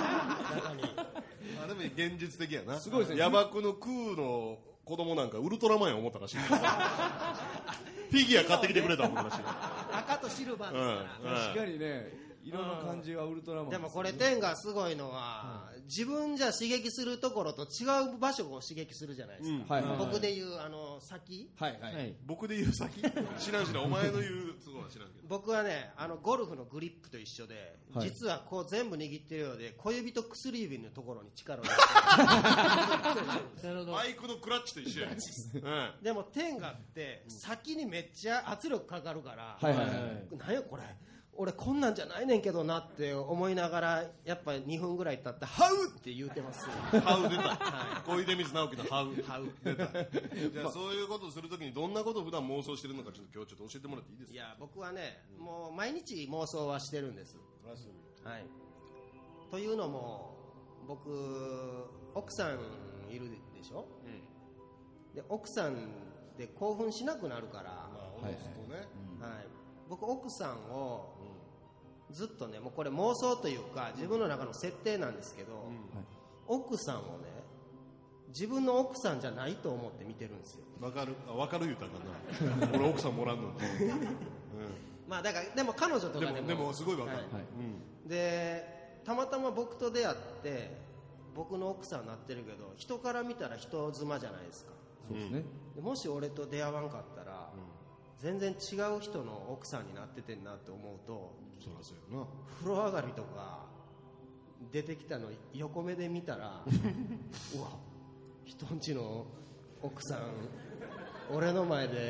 Speaker 1: あでも現実的やな。
Speaker 2: すごいですね
Speaker 1: ヤバクのクーの子供なんかウルトラマンや思ったらしい。フィギュア買ってきてくれた思ったらしい。
Speaker 4: 赤とシルバーですから、
Speaker 2: 確かにね色の感じはウルトラマン
Speaker 4: でもこれ天がすごいのは、自分じゃ刺激するところと違う場所を刺激するじゃないですか、
Speaker 2: はいはいはい
Speaker 4: 僕で言うあの先
Speaker 2: はいは
Speaker 3: えはいい。
Speaker 1: 僕で言う先知らん知らんお前の言うそうは知らんけど。
Speaker 4: 僕はねあのゴルフのグリップと一緒で、
Speaker 2: はい
Speaker 4: 実はこう全部握ってるようで小指と薬指のところに力を入れて
Speaker 3: なるほど。
Speaker 1: バイクのクラッチと一緒やね。うん。
Speaker 4: でも天下って先にめっちゃ圧力かかるから、
Speaker 2: はいはいはい
Speaker 4: 何やこれ俺こんなんじゃないねんけどなって思いながらやっぱにふんぐらい経ってハウって言うてます
Speaker 1: ハウ出た。小出水直樹のハウ。
Speaker 4: ハウ
Speaker 1: 出た。じゃあそういうことをするときにどんなことを普段妄想してるのかちょっと今日ちょっと教えてもらっていいですか？
Speaker 4: いや僕はねもう毎日妄想はしてるんです、はい、というのも僕奥さんいるでしょ、で奥さんで興奮しなくなるから、
Speaker 1: まあおのずとね。
Speaker 4: はい、僕奥さんをずっとねもうこれ妄想というか自分の中の設定なんですけど、奥さんをね自分の奥さんじゃないと思って見てるんですよ。
Speaker 1: わかる。あわかる言うたらな。俺奥さんもらんのに。
Speaker 4: まあだからでも彼女とかでも
Speaker 1: でもでもすごいわかる。
Speaker 4: はい
Speaker 1: うん。
Speaker 4: でたまたま僕と出会って僕の奥さんになってるけど人から見たら人妻じゃないですか。
Speaker 2: そうですね
Speaker 4: でもし俺と出会わんかったら、全然違う人の奥さんになっててんなって思うと
Speaker 1: そりゃそうやな。
Speaker 4: 風呂上がりとか出てきたの横目で見たらうわ人んちの奥さん俺の前で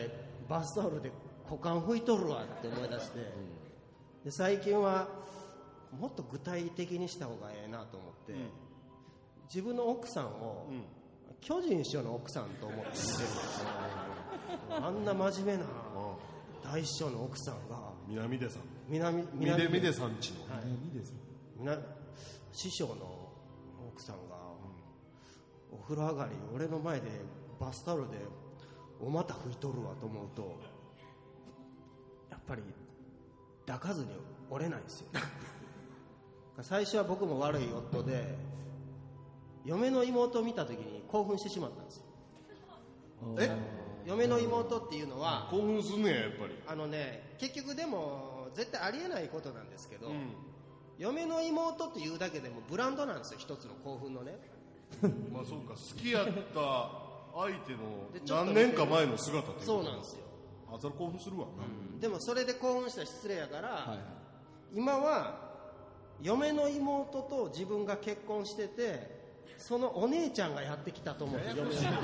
Speaker 4: バスタオルで股間拭いとるわって思い出して、で最近はもっと具体的にした方がええなと思って、自分の奥さんを、うん、巨人師匠の奥さんと思って見てるんですよ。あんな真面目な大師匠の奥さんが
Speaker 1: 南出さん
Speaker 4: 南
Speaker 1: 南出さんちの、
Speaker 4: はい、南師匠の奥さんが、うん、お風呂上がり俺の前でバスタオルでお股拭いとるわと思うとやっぱり抱かずに折れないんですよ。最初は僕も悪い夫で嫁の妹を見た時に興奮してしまったんですよ。え嫁の妹っていうのは
Speaker 1: 興奮すんねややっぱり。
Speaker 4: あのね結局でも絶対ありえないことなんですけど、うん、嫁の妹っていうだけでもブランドなんですよ、一つの興奮のね。
Speaker 1: まあそうか、好きやった相手の何年か前の姿っていう
Speaker 4: そうなんですよ。
Speaker 1: あ、それ興奮するわな、
Speaker 4: うん、でもそれで興奮したら失礼やから、はいはい、今は嫁の妹と自分が結婚しててそのお姉ちゃんがやってきたと思って嫁を見てる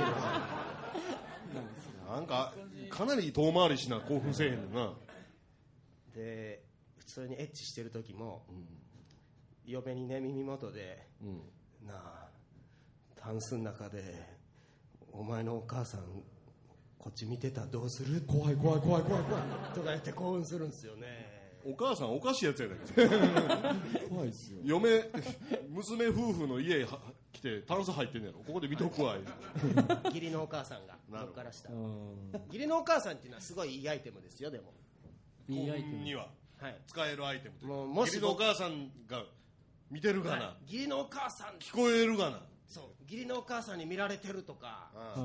Speaker 1: なんかかなり遠回りしな興奮せえへんねんな。
Speaker 4: で普通にエッチしてる時も、うん、嫁にね耳元で、うん、なあタンスの中でお前のお母さんこっち見てたらどうする、
Speaker 2: 怖い怖い怖い怖い怖い
Speaker 4: とか言って興奮するんですよね。
Speaker 1: お母さんおかしいやつやだけど
Speaker 2: 怖いっすよ。
Speaker 1: 嫁娘夫婦の家来てタンス入ってんねやろ、ここで見とくわ
Speaker 4: 義理のお母さんが乗っからした義理のお母さんっていうのはすごいいいアイテムですよ。でも
Speaker 3: いいアイテム
Speaker 1: には使えるアイテムというか、
Speaker 4: もうもし
Speaker 1: 義理のお母さんが見てるがな、はい、義
Speaker 4: 理のお母さん
Speaker 1: 聞こえるがな、
Speaker 4: そう義理のお母さんに見られてるとか、うん、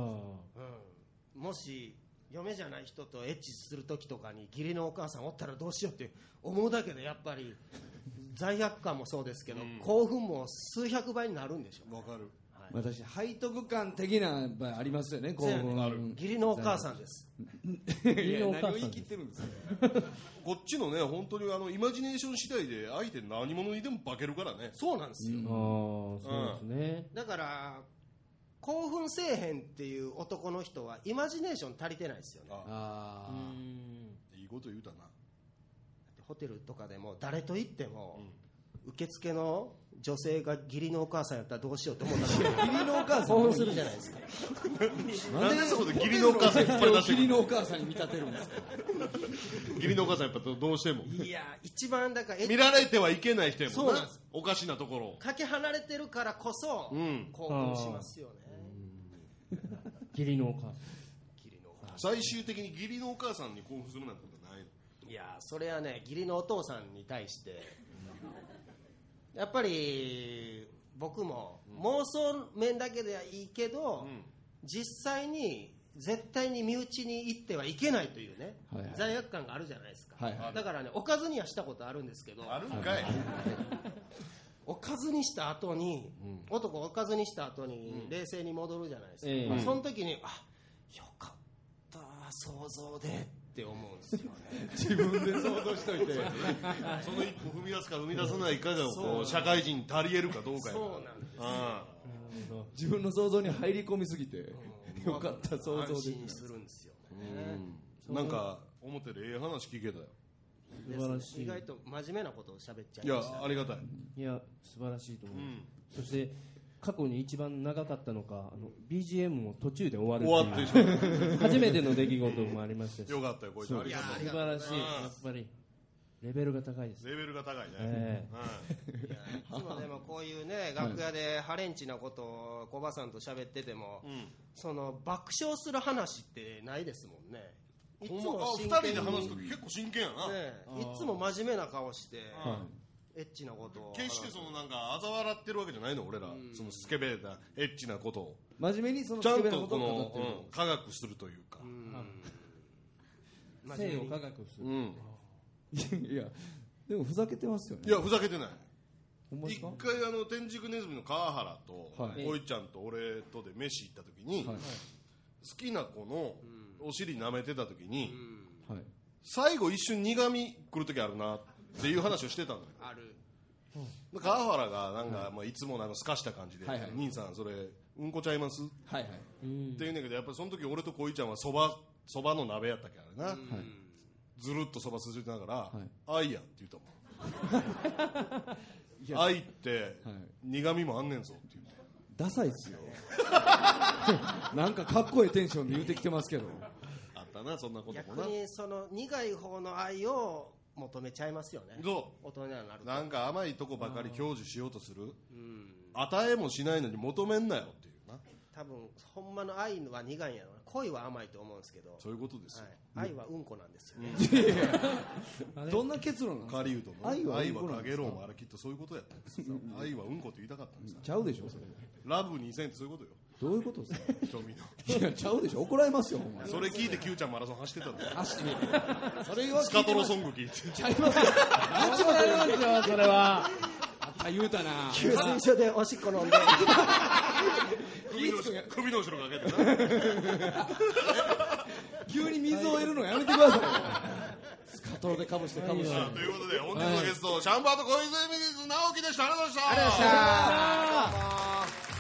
Speaker 4: もし嫁じゃない人とエッチする時とかに義理のお母さんおったらどうしようって思うだけでやっぱり罪悪感もそうですけど、うん、興奮も数百倍になるんでしょ。
Speaker 1: わかる、
Speaker 2: はい、私背徳感的なやっぱりありますよね。興奮ある
Speaker 4: 義理のお母さんです。
Speaker 2: 義理のお母さん言い切ってるんですよ
Speaker 1: こっちのね本当にあのイマジネーション次第で相手何者にでも化けるからね。
Speaker 4: そうなんですよ、うん、
Speaker 3: あそうですね、
Speaker 4: だから興奮せえへんっていう男の人はイマジネーション足りてないですよね。ああ、
Speaker 1: うん、いいこと言うたな。
Speaker 4: ホテルとかでも誰と行っても、うん、受付の女性が義理のお母さんやったらどうしようと思ったら義理のお母さん興奮するじゃないですか
Speaker 1: なんでそこで義理のお母さん引っ張り出して
Speaker 2: 義理のお母さんに見立てるんですか
Speaker 1: 義理のお母さんやっぱどうしても
Speaker 4: いや一番だから
Speaker 1: 見られてはいけない人やもんな。そうなんです。おかしなところ
Speaker 4: かけ離れてるからこそ、うん、興奮しますよね。
Speaker 3: 義理のお母さん
Speaker 1: 最終的に義理のお母さんに興奮するなんてことないの。
Speaker 4: いやそれはね義理のお父さんに対してやっぱり僕も妄想面だけではいいけど、うん、実際に絶対に身内に行ってはいけないというね、はいはい、罪悪感があるじゃないですか、はいはい、だからねおかずにはしたことあるんですけど
Speaker 1: あるんかい
Speaker 4: おかずにした後に、うん、男おかずにした後に冷静に戻るじゃないですか、うんまあ、その時にあよかった想像でって思うんですよね
Speaker 2: 自分で想像しといて
Speaker 1: その一歩踏み出すか踏み出さないかがこう社会人に足りえるかどうかや。
Speaker 4: そうなんですよ。あ
Speaker 2: 自分の想像に入り込みすぎて、うん、よかった想像で安
Speaker 4: 心するんですよね、
Speaker 1: うん、なんか思ってるええ話聞けたよ。
Speaker 3: 素晴らしい。
Speaker 4: 意外と真面目なことを喋っちゃいました、ね、
Speaker 1: いやありがたい。
Speaker 3: いや素晴らしいと思う、うん、そして過去に一番長かったのかあの ビージーエム も途中で終わる
Speaker 1: 終わってしまう
Speaker 3: 初めての出来事もありましたし
Speaker 1: よかったよこいつありがとう。
Speaker 3: 素晴らしい。やっぱりレベルが高いです。
Speaker 1: レベルが高いね、
Speaker 3: え
Speaker 4: ー、いやいつもでもこういうね楽屋でハレンチなことを小葉さんと喋ってても、うん、その爆笑する話ってないですもんね。いつも真剣に
Speaker 1: ふたりで話すとき結構真剣やな、
Speaker 4: ね、いつも真面目な顔して、エッチなことを
Speaker 1: 決してそのなんか嘲笑ってるわけじゃないの俺ら、うん、そのスケベなエッチなことを
Speaker 2: 真面目にその
Speaker 1: スケベなことを語ってるの、うん、科学するというか、うん、
Speaker 3: 性を科学する、うん、
Speaker 2: いやでもふざけてますよね。
Speaker 1: いやふざけてない。一回あの天竺ネズミの川原とお、はい、いちゃんと俺とで飯行った時に、はい、好きな子のお尻舐めてた時に、うんはい、最後一瞬苦味来る時あるなっていう話をしてたのよ。
Speaker 4: ある。
Speaker 1: 川原がなんか、まあ、いつもなんかすかした感じで、はいはい、兄さんそれうんこちゃいます、はいはい、って言うんだけどやっぱりその時俺と小井ちゃんはそばそばの鍋やったっけあれな、はい、ずるっとそばすすりながら、はい、愛やって言ったもん愛って苦味もあんねんぞって言って
Speaker 2: ダサいっすよなんかかっこいいテンションで言うてきてますけど
Speaker 1: あったなそんなことも
Speaker 4: な逆にその苦い方の愛を求めちゃいますよね
Speaker 1: そう
Speaker 4: 大人になると
Speaker 1: なんか甘いとこばかり享受しようとする、うん、与えもしないのに求めんなよっていうな
Speaker 4: 多分ほんまの愛は苦いんやろな恋は甘いと思うんですけど
Speaker 1: そういうことですよ、
Speaker 4: はい、愛はうんこなんですよね、
Speaker 2: うん、どんな結論なんですか
Speaker 1: 狩人の愛はうんこなんですか愛はかげろうもあれきっとそういうことやったんですよ愛はうんこって言いたかったんです
Speaker 2: ちゃうでしょそれ
Speaker 1: ラブにせんってそういうことよ
Speaker 2: どういうことですか
Speaker 1: 瞳の
Speaker 2: いやちゃうでしょ怒られますよお前
Speaker 1: それ聞いて Q ちゃんマラソン走ってたんだよ
Speaker 2: 走ってみてそれ
Speaker 1: スカトロソング聞いて
Speaker 2: ちゃいますよ怒られますよそれはあ言うたな
Speaker 4: 給水所でおしっこ飲んで
Speaker 1: 首の首の後ろかけてな
Speaker 2: 急に水を得るのやめてくださいスカトロでかぶしてかぶして
Speaker 1: ということで本日のゲスト、はい、シャンパーと小泉水直樹でしたありがとうございました
Speaker 4: ありがとうございました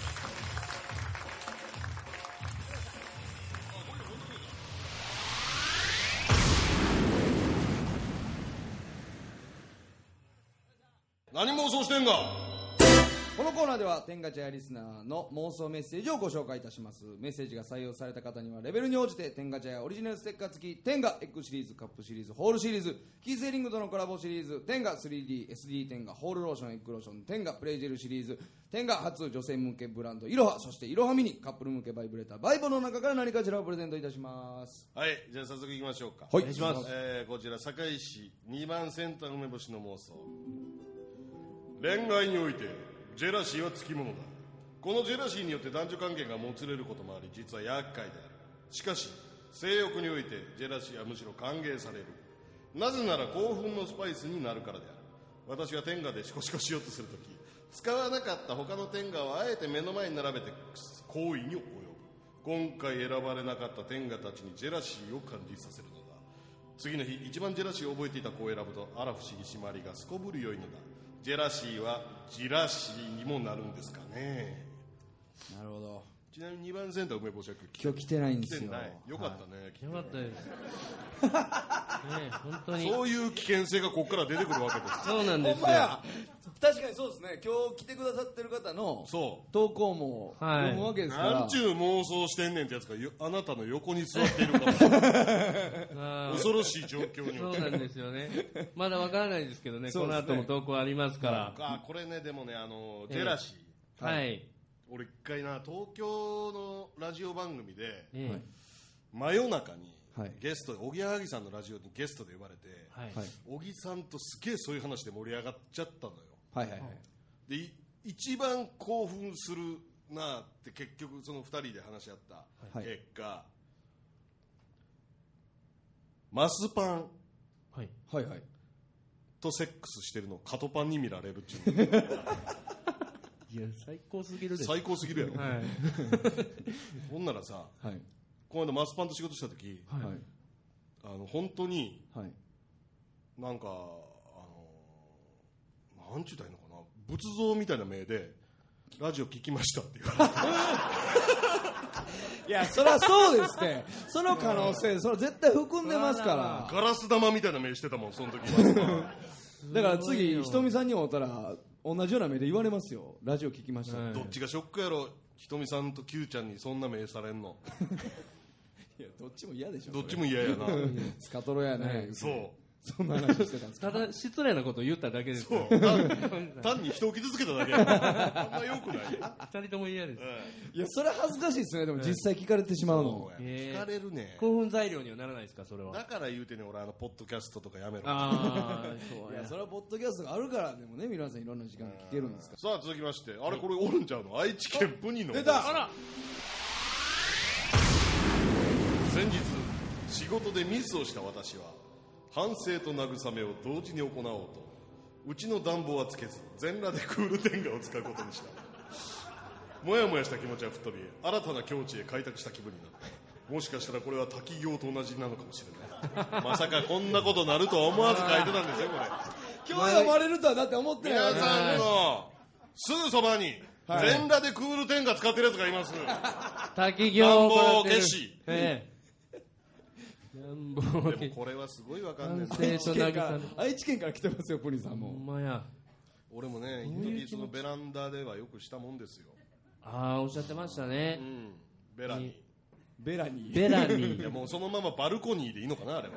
Speaker 1: 何妄想してんが
Speaker 2: このコーナーでは天ガチャリスナーの妄想メッセージをご紹介いたします。メッセージが採用された方にはレベルに応じて天ガチャやオリジナルステッカー付き天ガエッグシリーズ、カップシリーズ、ホールシリーズ、キーセーリングとのコラボシリーズ、天ガ スリーディー、エスディー 天ガホールローション、エッグローション、天ガプレイジェルシリーズ、天ガ初女性向けブランドイロハ、そしてイロハミニカップル向けバイブレーターバイボの中から何かしらをプレゼントいたします。
Speaker 1: はい、じゃあ早速いきましょうか。
Speaker 2: はい、お願いします。
Speaker 1: えー、こちら堺市にばんセンター梅干しの妄想。恋愛においてジェラシーはつきものだ。このジェラシーによって男女関係がもつれることもあり実は厄介である。しかし性欲においてジェラシーはむしろ歓迎される。なぜなら興奮のスパイスになるからである。私が天下でシコシコしようとするとき使わなかった他の天下をあえて目の前に並べて行為に及ぶ。今回選ばれなかった天下たちにジェラシーを感じさせるのだ。次の日一番ジェラシーを覚えていた子を選ぶとあら不思議しまりがすこぶる良いのだ。ジェラシーはジラシーにもなるんですかね。
Speaker 2: なるほど。
Speaker 1: ちなみににばんセンター梅干しは
Speaker 2: 今日来てないんですよ。
Speaker 1: 来てない。よかったね、はい、
Speaker 3: よかったですね、本当に
Speaker 1: そういう危険性がここから出てくるわけです。
Speaker 3: そうなんですよ。
Speaker 2: 確かにそうですね。今日来てくださってる方の投稿も読むわけですから、
Speaker 1: なんちゅう妄想してんねんってやつがあなたの横に座っているかもしれない恐ろしい状況に
Speaker 3: そうなんですよね。まだわからないですけどね、この後も投稿ありますから。
Speaker 1: あ、これね、でもね、あのジェラシ
Speaker 3: ー、はい、
Speaker 1: 俺一回な東京のラジオ番組で、はい、真夜中にゲストでおぎやはぎさんのラジオにゲストで呼ばれて、おぎ、はい、さんとすげえそういう話で盛り上がっちゃったのよ。はいはいはい、で一番興奮するなって結局そのふたりで話し合った結果、はい、マスパン、
Speaker 2: はいはいはい、
Speaker 1: とセックスしてるのをカトパンに見られるっていう
Speaker 3: いや最高すぎるでし
Speaker 1: ょ。最高すぎるやろ、はい、ほんならさ、はい、この間マスパンと仕事した時、はい、あの本当に、はい、なんかなんちゅうたらいいのかな、仏像みたいな目でラジオ聞きましたって言われて
Speaker 2: いやそりゃそうですってその可能性それ絶対含んでますから
Speaker 1: ガラス玉みたいな目してたもんその時
Speaker 2: だから次ひとみさんに会ったら同じような目で言われますよ。ラジオ聞きました、はい、
Speaker 1: どっちがショックやろ、ひとみさんと Q ちゃんにそんな目されんの
Speaker 2: いやどっちも嫌でしょ。
Speaker 1: どっちも嫌やな
Speaker 2: スカトロやね、はい、
Speaker 1: そう
Speaker 2: そんな話してたんですか。
Speaker 3: ただ失礼なことを言っただけです。
Speaker 1: そう単に人を傷つけただけあんまよくない
Speaker 3: 二人とも嫌です、
Speaker 2: いやそれは恥ずかしいですね。でも実際聞かれてしまうの、
Speaker 1: 聞かれるね。
Speaker 3: 興奮材料にはならないですかそれは。
Speaker 1: だから言うてね俺あのポッドキャストとかやめろ。
Speaker 2: あそういやそれはポッドキャストがあるからでもね皆さんいろんな時間で聞けるんですか。
Speaker 1: さあ続きましてあれこれおるんちゃうの、愛知県プニの
Speaker 2: 出た。あら
Speaker 1: 先日仕事でミスをした私は反省と慰めを同時に行おうとうちの暖房はつけず全裸でクール天下を使うことにした。もやもやした気持ちは吹っ飛び新たな境地へ開拓した気分になった。 もしかしたらこれは滝行と同じなのかもしれないまさかこんなことなるとは思わず書いてたんですよこれ
Speaker 2: 今日読まれるとはだって思ってない
Speaker 1: 皆さんのすぐそばに全裸でクールテンガ使ってるやつがいます。
Speaker 3: 滝行を行ってる。
Speaker 1: 暖房消し。
Speaker 3: ええ。暖房消し。
Speaker 1: でもこれはすごいわかんない。
Speaker 2: 愛知県から愛知県から来てますよプリンさんも。
Speaker 3: ほんまや。
Speaker 1: 俺もね、一時そのベランダではよくしたもんですよ。
Speaker 3: ああおっしゃってましたね。
Speaker 1: うん。ベラに。
Speaker 2: ベラに。
Speaker 3: ベラに。
Speaker 1: いやもうそのままバルコニーでいいのかなあれは。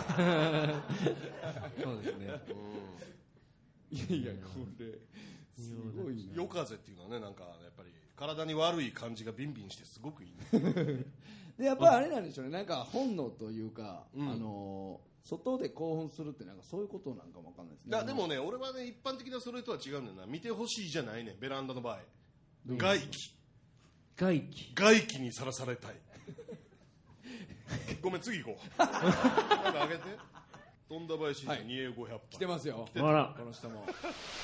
Speaker 3: そうですね。
Speaker 2: うん。いやいやこれ。すごいな。
Speaker 1: 夜風っていうのはねなんかやっぱり体に悪い感じがビンビンしてすごくいいね
Speaker 2: でやっぱりあれなんでしょうねなんか本能というか、
Speaker 1: うん、あ
Speaker 2: の外で興奮するってなんかそういうことなんかもわかんないですね。
Speaker 1: いやでもね俺はね一般的なそれとは違うんだよな見てほしいじゃないねベランダの場合外気
Speaker 3: 外気
Speaker 1: 外気にさらされたいごめん次行こうなんかあげて富田林のにえいごひゃっぱ
Speaker 2: 来てますよ
Speaker 3: あら
Speaker 2: この人も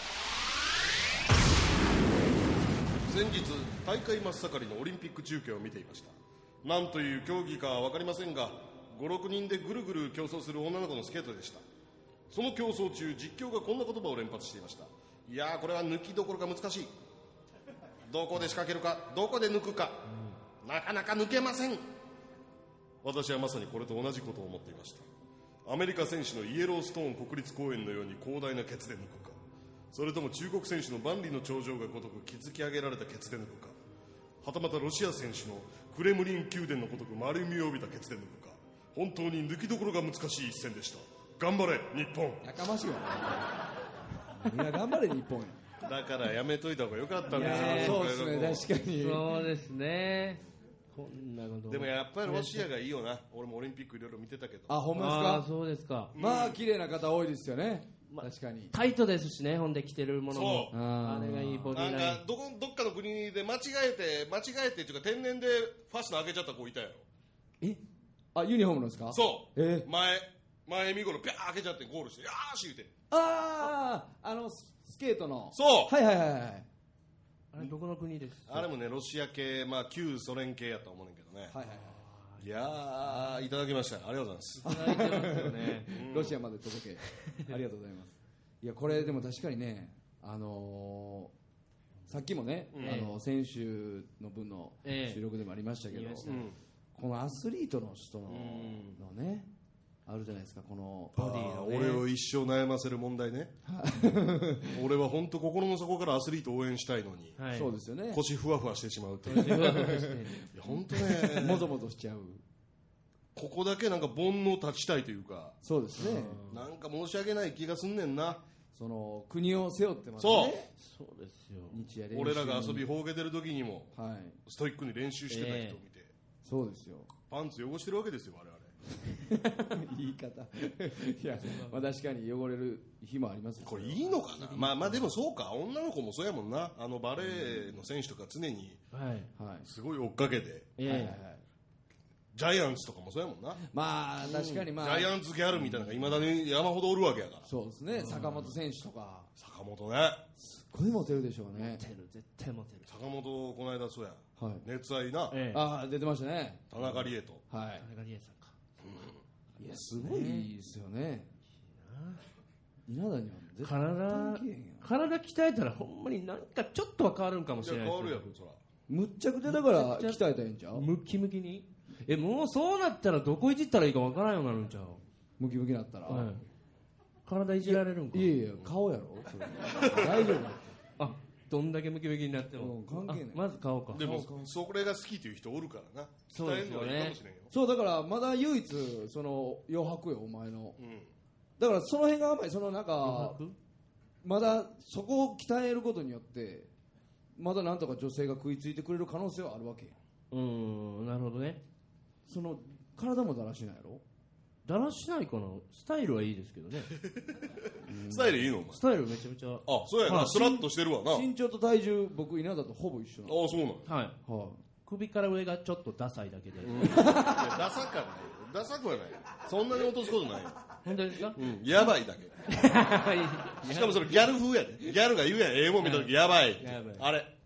Speaker 1: 先日大会真っ盛りのオリンピック中継を見ていました。何という競技かは分かりませんがごろくにんでぐるぐる競争する女の子のスケートでした。その競争中実況がこんな言葉を連発していました。いやーこれは抜きどころが難しいどこで仕掛けるかどこで抜くか、うん、なかなか抜けません。私はまさにこれと同じことを思っていました。アメリカ選手のイエローストーン国立公園のように広大なケツで抜くかそれとも中国選手の万里の長城がごとく築き上げられたケツで抜くかはたまたロシア選手のクレムリン宮殿のごとく丸みを帯びたケツで抜くか本当に抜きどころが難しい一戦でした。頑張れ日本。
Speaker 2: やかましいわいや頑張れ日本や
Speaker 1: だからやめといた方がよかったんですよ。
Speaker 2: そうですね確かに
Speaker 3: そうですねこんなこと
Speaker 1: でもやっぱりロシアがいいよな。俺もオリンピックいろいろ見てたけど
Speaker 2: あほんまですか。
Speaker 3: あそうですか、
Speaker 2: うん、まあ綺麗な方多いですよね、まあ、確かに
Speaker 3: タイトですしねほんで着てるものも
Speaker 1: そう
Speaker 3: あれがいいボディライン
Speaker 1: なんかどこどっかの国で間違えて間違えてっていうか天然でファスナー開けちゃった子いたよ。
Speaker 2: えあユニフォームのですか。
Speaker 1: そう
Speaker 2: え
Speaker 1: 前前見頃ピャー開けちゃってゴールしてよーし言うて
Speaker 2: あああのスケートの
Speaker 1: そう
Speaker 2: はいはいはいはい
Speaker 3: あれどこの国ですか。
Speaker 1: あれもねロシア系、まあ、旧ソ連系やと思うねんけどね、
Speaker 2: はいはいはい
Speaker 1: いやーいただきましたありがとうございます
Speaker 3: いただいてますよね
Speaker 2: ロシアまで届けありがとうございます。いやこれでも確かにねあのー、さっきもね、うん、あの選手の分の収録でもありましたけど、ええ、このアスリートの人の、うん、のねあるじゃないですかこの
Speaker 1: ボディの、ね、俺を一生悩ませる問題ね俺は本当心の底からアスリートを応援したいのに、
Speaker 2: はい、そうですよね
Speaker 1: 腰ふわふわしてしまうっていう本当ね
Speaker 2: もぞもぞしちゃう
Speaker 1: ここだけなんか煩悩立ちたいというか
Speaker 2: そうですね
Speaker 1: なんか申し訳ない気がすんねんな。
Speaker 2: その国を背負ってますね。
Speaker 3: そうそうですよ
Speaker 2: 日夜練習
Speaker 1: 俺らが遊びほうけてる時にも、
Speaker 2: はい、
Speaker 1: ストイックに練習してた人を見て、え
Speaker 2: ー、そうですよ
Speaker 1: パンツ汚してるわけですよ我々
Speaker 2: 言い方いや、まあ、確かに汚れる日もありますよ。
Speaker 1: これいいのかな。まあまあでもそうか女の子もそうやもんな。あのバレーの選手とか常にすごい追っかけて、
Speaker 2: はいはいはい、
Speaker 1: ジャイアンツとかもそうやもんな。
Speaker 2: まあ確かにまあ、
Speaker 1: うん、ジャイアンツギャルみたいなのがいまだに山ほどおるわけやから。
Speaker 2: そうですね坂本選手とか
Speaker 1: 坂本ね
Speaker 2: すっごいモテるでしょうね。
Speaker 3: モテる絶対モテる。
Speaker 1: 坂本この間そうや、はい、熱愛な、
Speaker 2: ええ、ああ出てましたね
Speaker 1: 田中理恵と、
Speaker 2: はい、
Speaker 3: 田中理恵さんか、
Speaker 2: うん、いやすごいですよね。稲田には絶対
Speaker 3: 体体鍛えたらほんまになんかちょっとは変わるんかもしれないです。
Speaker 1: 変わるやろそら。
Speaker 2: むっちゃくちゃだから鍛えたらいいんちゃう。
Speaker 3: ムキムキにえもうそうなったらどこいじったらいいかわからんようになるんちゃう。
Speaker 2: ムキムキになったら、はい、
Speaker 3: 体いじられるんか。
Speaker 2: いやいや顔やろ大丈夫。
Speaker 3: あどんだけムキムキになっても、
Speaker 2: うん、関係ない。
Speaker 3: まず顔か。
Speaker 1: でもそれが好きという人おるからな。
Speaker 3: そうですよね。
Speaker 2: そうだからまだ唯一その余白よお前の、うん、だからその辺があんまりそのなんかまだそこを鍛えることによってまだなんとか女性が食いついてくれる可能性はあるわけや。
Speaker 3: うーんなるほどね。
Speaker 2: その体もだらしないやろ。
Speaker 3: だらしないかな。スタイルはいいですけどね
Speaker 1: スタイルいいのお前。
Speaker 3: スタイルめちゃめちゃ
Speaker 1: あそうやな、スラッとしてるわな。
Speaker 2: 身長と体重僕稲田とほぼ一緒なの。
Speaker 1: あそうなの。
Speaker 3: はい、はい、首から上がちょっとダサいだけで、うん、いや
Speaker 1: ダサかないダサくはない。そんなに落とすことない。
Speaker 3: 本当ですか。
Speaker 1: うんやばいだけしかもそれギャル風やで。ギャルが言うやんええもん見た時、うん、やばい、
Speaker 3: やばい
Speaker 1: あれ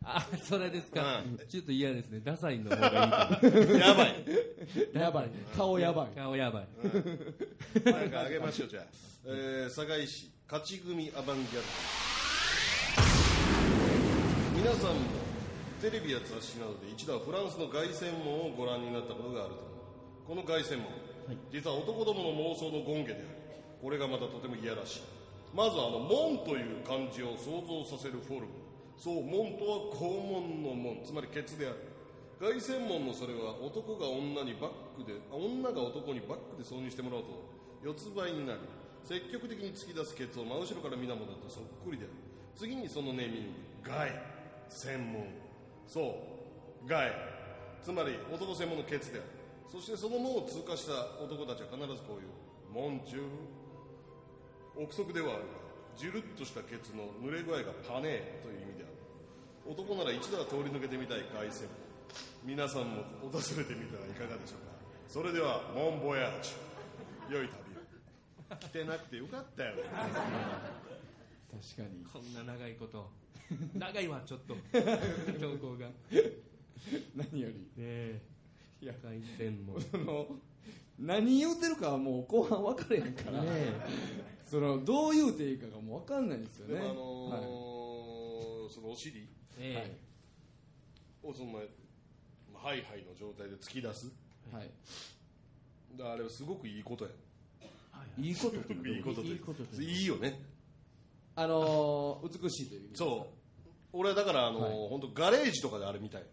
Speaker 3: あ、それですか、
Speaker 1: うん
Speaker 3: ちょっと嫌ですね、ダサいの方がいいかも
Speaker 1: やばい
Speaker 2: やばい顔やばい
Speaker 3: 顔やばい、
Speaker 1: なんかあげましょう。じゃあ、えー、堺市勝ち組アバンギャルド。皆さんもテレビや雑誌などで一度はフランスの凱旋門をご覧になったことがあると思う。この凱旋門、実は男どもの妄想の権化である。これがまたとてもいやらしい。まずあの門という漢字を想像させるフォルム、そう門とは肛門の門、つまりケツである。凱旋門のそれは男が女にバックで女が男にバックで挿入してもらうと四つ倍になり、積極的に突き出すケツを真後ろから見たものだとそっくりである。次にそのネーミング、凱専門、そう凱、つまり男専門のケツである。そしてその門を通過した男たちは必ずこういう門中、憶測ではあるがジュルッとしたケツの濡れ具合がパネーという意味である。男なら一度は通り抜けてみたい凱旋門、皆さんも訪れてみてはいかがでしょうか。それではモンボヤージュ、良い旅を。来てなくてよかったよね
Speaker 2: 確かに
Speaker 3: こんな長いこと長いわちょっと投稿が
Speaker 2: 何より
Speaker 3: ねえ、
Speaker 2: いや
Speaker 3: 凱旋門
Speaker 2: その何言うてるかはもう後半分かれへんから、ね、そのどう言うていいかがもう分かんないんですよね。
Speaker 1: でもあのー
Speaker 2: はい、
Speaker 1: そのお尻
Speaker 3: え
Speaker 1: をその前ハイハイの状態で突き出す、
Speaker 2: はい、
Speaker 1: だあれはすごくいいことや。
Speaker 2: いいことって
Speaker 1: いいことと
Speaker 3: いいことと
Speaker 1: いいよね。
Speaker 2: あのー、美しいという意味ですか。
Speaker 1: そう俺はだからあのー
Speaker 2: はい
Speaker 1: 本当ガレージとかであれみたい。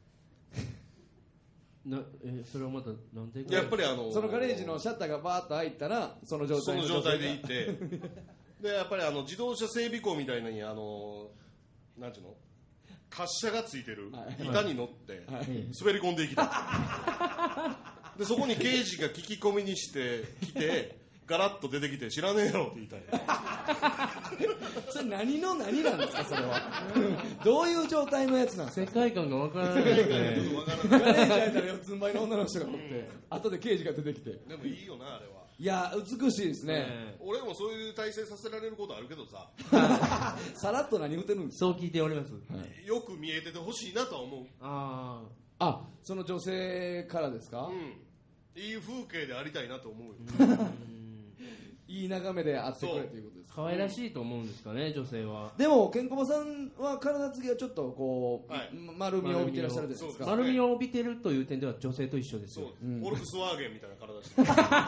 Speaker 3: なえそれはまたなんで
Speaker 1: やっぱりあのー
Speaker 2: そのガレージのシャッターがバーッと開いたらその状
Speaker 1: そ
Speaker 2: 態
Speaker 1: の状態でいてでやっぱりあの自動車整備工みたいなのにあのーなんていうの滑車がついてる
Speaker 2: はい
Speaker 1: 板に乗って
Speaker 2: はい
Speaker 1: 滑り込んでいきたいでそこに刑事が聞き込みにして来てガラッと出てきて知らねえよって言いたい。
Speaker 2: それ何の何なんですかそれはどういう状態のやつなんです
Speaker 3: 世
Speaker 2: か。
Speaker 3: 界観がわからないですね
Speaker 2: ガレージ開いたら四つん這いの女の人がおって後で刑事が出てきて、
Speaker 1: でもいいよなあれは。
Speaker 2: いや美しいですね、
Speaker 3: え
Speaker 1: 俺もそういう体勢させられることあるけどさ
Speaker 2: さらっと何言ってるんですか。
Speaker 3: そう聞いております、
Speaker 1: よく見えててほしいなとは思う。
Speaker 3: あ
Speaker 2: あ、その女性からですか、
Speaker 1: うん、いい風景でありたいなと思うよ。
Speaker 2: いい眺めであってくれということです
Speaker 3: あ可愛らしいと思うんですかね女性は。
Speaker 2: でもケンコバさんは体つきがちょっとこう、
Speaker 1: はい
Speaker 2: 丸みを帯びてらっしゃるじゃないですか。
Speaker 1: そう
Speaker 3: 丸みを帯びてるという点では女性と一緒です
Speaker 1: そう
Speaker 3: よ。、
Speaker 2: うん
Speaker 1: フォルクスワーゲンみたいな体してる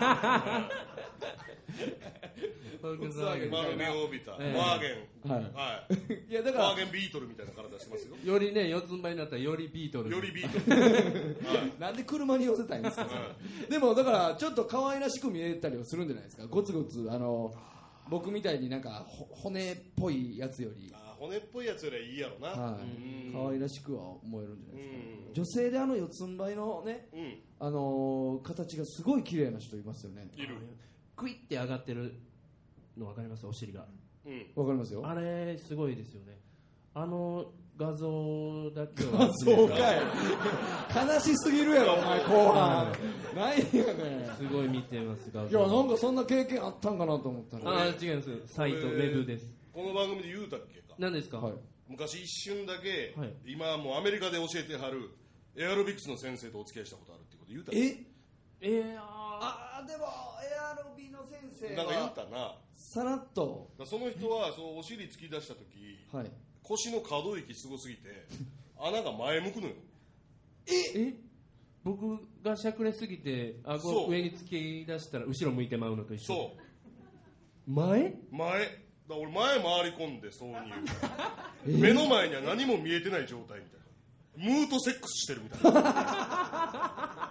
Speaker 3: フォルクスワーゲン
Speaker 1: 丸みを帯びた、
Speaker 3: ええ
Speaker 1: ワーゲン、
Speaker 2: はい
Speaker 1: はい
Speaker 2: いやだから
Speaker 1: ワーゲンビートルみたいな体してますよ。
Speaker 3: よりね四つん這いになったらよりビートル
Speaker 1: よりビートル、はい
Speaker 2: なんで車に寄せたいんですか、
Speaker 1: はい
Speaker 2: でもだからちょっと可愛らしく見えたりはするんじゃないですか。ゴツゴツあの僕みたいになんかほ骨っぽいやつより、
Speaker 1: あ骨っぽいやつよりはいいやろな。
Speaker 2: は
Speaker 1: うん
Speaker 2: い、可愛らしくは思えるんじゃないですか。
Speaker 1: うん
Speaker 2: 女性であの四つん這いのね、
Speaker 1: うん
Speaker 2: あのー形がすごい綺麗な人いますよね。
Speaker 1: いる。
Speaker 3: クイって上がってるの分かりますお尻が。
Speaker 1: うん
Speaker 2: わかりますよ。
Speaker 3: あれすごいですよね。あの画像だけは
Speaker 2: そうかい悲しすぎるやろお前後半ないやね
Speaker 3: すごい見てます画
Speaker 2: ん。い
Speaker 3: 像。
Speaker 2: やなんかそんな経験あったんかなと思ったら、
Speaker 3: あー違いますサイトウェブです。
Speaker 1: この番組で言うたっけか。
Speaker 3: 何ですか。
Speaker 2: はい、
Speaker 1: 昔一瞬だけ、
Speaker 3: はい
Speaker 1: 今もうアメリカで教えてはるエアロビクスの先生とお付き合いしたことあるっていうこと言うたっけ。
Speaker 2: え
Speaker 3: えー、あ
Speaker 2: あーでもエアロビの先生
Speaker 1: なんか言う
Speaker 2: は
Speaker 1: たな。だか
Speaker 2: さらっと、
Speaker 1: らその人はそうお尻突き出した時
Speaker 2: はい、
Speaker 1: 腰の可動域すごすぎて穴が前向くのよ。
Speaker 3: ーえ僕がしゃくれすぎて顎
Speaker 1: そう
Speaker 3: 上に突き出したら後ろ向いてまうのと一緒。
Speaker 1: そう
Speaker 3: 前
Speaker 1: 前だから俺前回り込んで挿入目の前には何も見えてない状態みたいなムートセックスしてるみたいな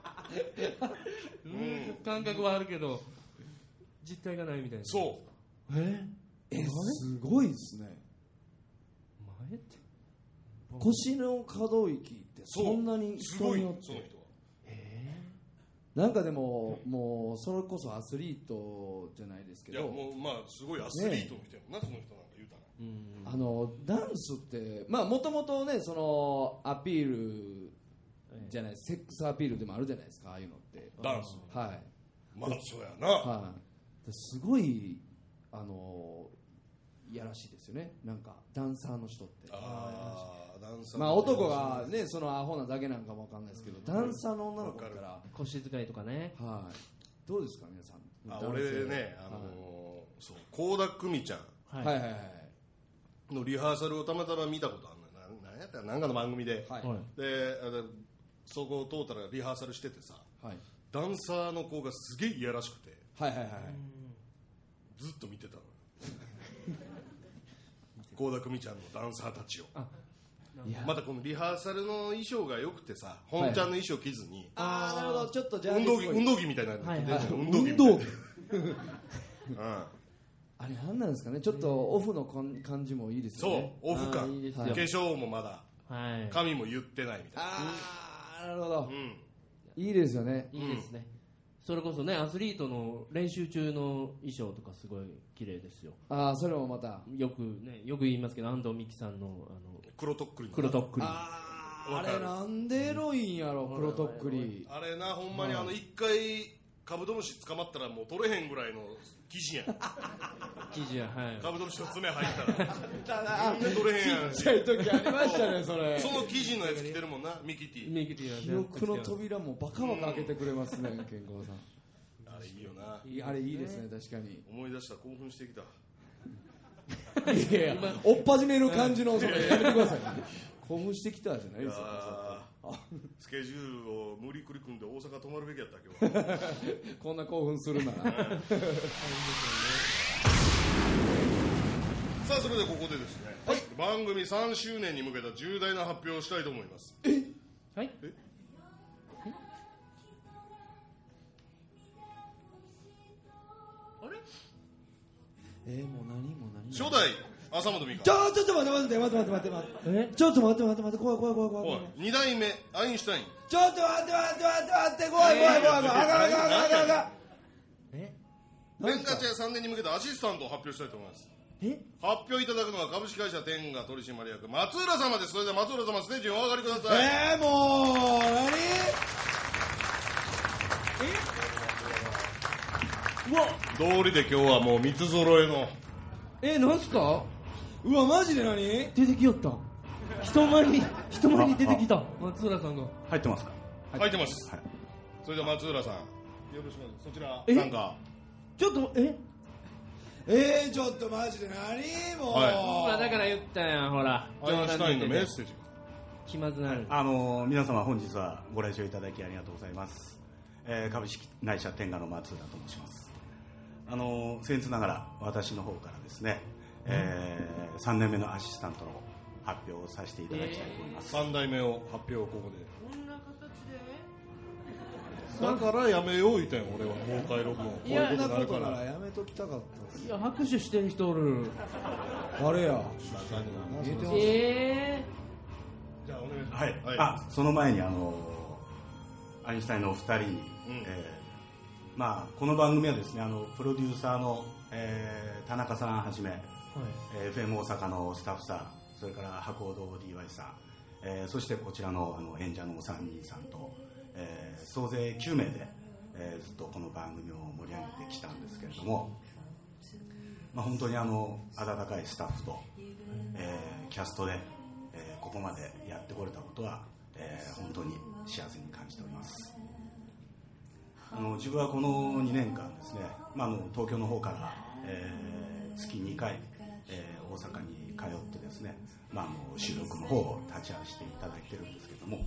Speaker 3: うん感覚はあるけど実体がないみたいな。
Speaker 1: そう
Speaker 3: え
Speaker 2: えすごいですね。
Speaker 3: 前って
Speaker 2: 腰の可動域って
Speaker 1: そう
Speaker 2: そんなに
Speaker 1: すごい
Speaker 2: 人によって
Speaker 1: その人は。
Speaker 2: なんかでももうそれこそアスリートじゃないですけ
Speaker 1: いや
Speaker 2: ど、
Speaker 1: もうまあすごいアスリートの人やもんな、その人なんか言うたら。
Speaker 3: うん
Speaker 2: あのダンスってまあもともとねそのアピールじゃないセックスアピールでもあるじゃないですかああいうのって。
Speaker 1: ダンス
Speaker 2: はい
Speaker 1: まあそうやな、
Speaker 2: はい、すごいあのいやらしいですよねなんかダンサーの人って。
Speaker 1: ああダンサー
Speaker 2: まあ男がねそのアホなだけなんかもわかんないですけど、ダンサーの女の子だったら
Speaker 3: 腰使いとかね、
Speaker 2: はい、どうですか皆さん。
Speaker 1: あ俺ね、あのーはい、そう倖田來未ちゃん、
Speaker 2: はいはいはいはい、
Speaker 1: のリハーサルをたまたま見たことあるのよ。な、なんやったらなんかの番組で、はい、でそこを通ったらリハーサルしててさ、はい、ダンサーの子がすげえいやらしくて、はいはいはい、ずっと見てたの倖田來未ちゃんのダンサーたちを。またこのリハーサルの衣装が良くてさ、本ちゃんの衣装着ずに、
Speaker 2: ああなるほど、ちょっとジャー
Speaker 1: ジ運動着運動着みたいなの着て、はいはい、運動着みたいな、うん、
Speaker 2: あれなんなんですかね、ちょっとオフの感じもいいですよね。
Speaker 1: そうオフ感、いい化粧もまだ、はい、髪も言ってないみたいな。
Speaker 2: ああなるほど、うん、
Speaker 3: いいですよね。いいですね、うん、それこそねアスリートの練習中の衣装とかすごい綺麗ですよ。
Speaker 2: ああそれもまた
Speaker 3: よくねよく言いますけど、安藤美希さんのあの
Speaker 1: 黒とっくり
Speaker 3: 黒とっくり、
Speaker 2: ああれなんでエロいんやろ、黒とっくり。
Speaker 1: あれなほんまにあの一回カブトムシ捕まったらもう取れへんぐらいの生地やん
Speaker 3: 生地や、はい、
Speaker 1: カブトムシの爪入ったらなんで取れへんやん。
Speaker 2: ちっちゃい時ありましたねそれ。
Speaker 1: その生地のやつ着てるもんな、ミキティ。
Speaker 3: ミキティは
Speaker 2: 記憶の扉もバカバカ開けてくれますね、健康さん。
Speaker 1: あれいいよな。
Speaker 2: あれいいですね、確かに。
Speaker 1: 思い出した興奮してきた。
Speaker 2: いやいや、追っ始める感じのそれやめてください。興奮してきたじゃないですよ。
Speaker 1: スケジュールを無理くり組んで大阪泊まるべきやった今日は。
Speaker 2: こんな興奮するなら。さ
Speaker 1: あそれでここでですね、はい、番組さんしゅうねんに向けた重大な発表をしたいと思います。
Speaker 3: えはいえ
Speaker 2: えー、もう何も何も
Speaker 1: 初代浅本美香。
Speaker 2: ちょちょっと待って待って待って待って待って待って、えちょっと待って待って待って怖い怖い怖い怖い怖い。
Speaker 1: に代目アインシュタイン。
Speaker 2: ちょっと待って待って待って待って怖い怖い怖い怖い。あかんあかんあかんあかんあかん。え
Speaker 1: 天下茶屋さんねんに向けたアシスタントを発表したいと思います。え発表いただくのは株式会社天下取締役松浦様です。それでは松浦様ステージにお上がりください。
Speaker 2: えーもう何
Speaker 1: うわ道理で今日はもう三つ揃えの。
Speaker 3: えなんすか。
Speaker 2: うわマジで何
Speaker 3: 出てきよった。人前に人前に出てきた松浦さんが
Speaker 5: 入ってますか。
Speaker 1: 入ってます、はい、それでは松浦さんよろしくお願いします。そちらなんか
Speaker 3: ちょっとえ
Speaker 2: えー、ちょっとマジで何もう、はい、
Speaker 3: ほらだから言ったやんほら
Speaker 1: アインシュタインのメッセージ
Speaker 3: 気まずなる。
Speaker 5: あのー、皆様本日はご来場いただきありがとうございます、えー、株式会社天下の松浦と申します。あのー、僭越ながら私の方からですね、えー、さんねんめのアシスタントの発表をさせていただきたいと思います、
Speaker 1: えー、さん代目を発表をここで
Speaker 3: こんな形
Speaker 1: でだからやめよう言ったんよ俺は公開録音。こういうことなるから
Speaker 2: やめときたかったです。
Speaker 3: いや拍手してる人おる。
Speaker 2: あれや
Speaker 3: 見えてます。え
Speaker 1: ー、じゃあお願いします。
Speaker 5: はい、はい、あその前にあのアインシュタインのお二人に、うんえーまあ、この番組はですねあのプロデューサーの、えー、田中さんはじめ、はいえー、エフエム 大阪のスタッフさん、それから博報堂 ディーワイ さん、えー、そしてこちらの、あの演者のお三人さんと、えー、総勢きゅうめいで、えー、ずっとこの番組を盛り上げてきたんですけれども、まあ、本当にあの温かいスタッフと、えー、キャストで、えー、ここまでやってこれたことは、えー、本当に幸せに感じております。あの自分はこのにねんかんですね、まあ、あの東京の方から、えー、月にかい、えー、大阪に通ってですね、まあ、あの収録の方を立ち会わせていただいてるんですけども、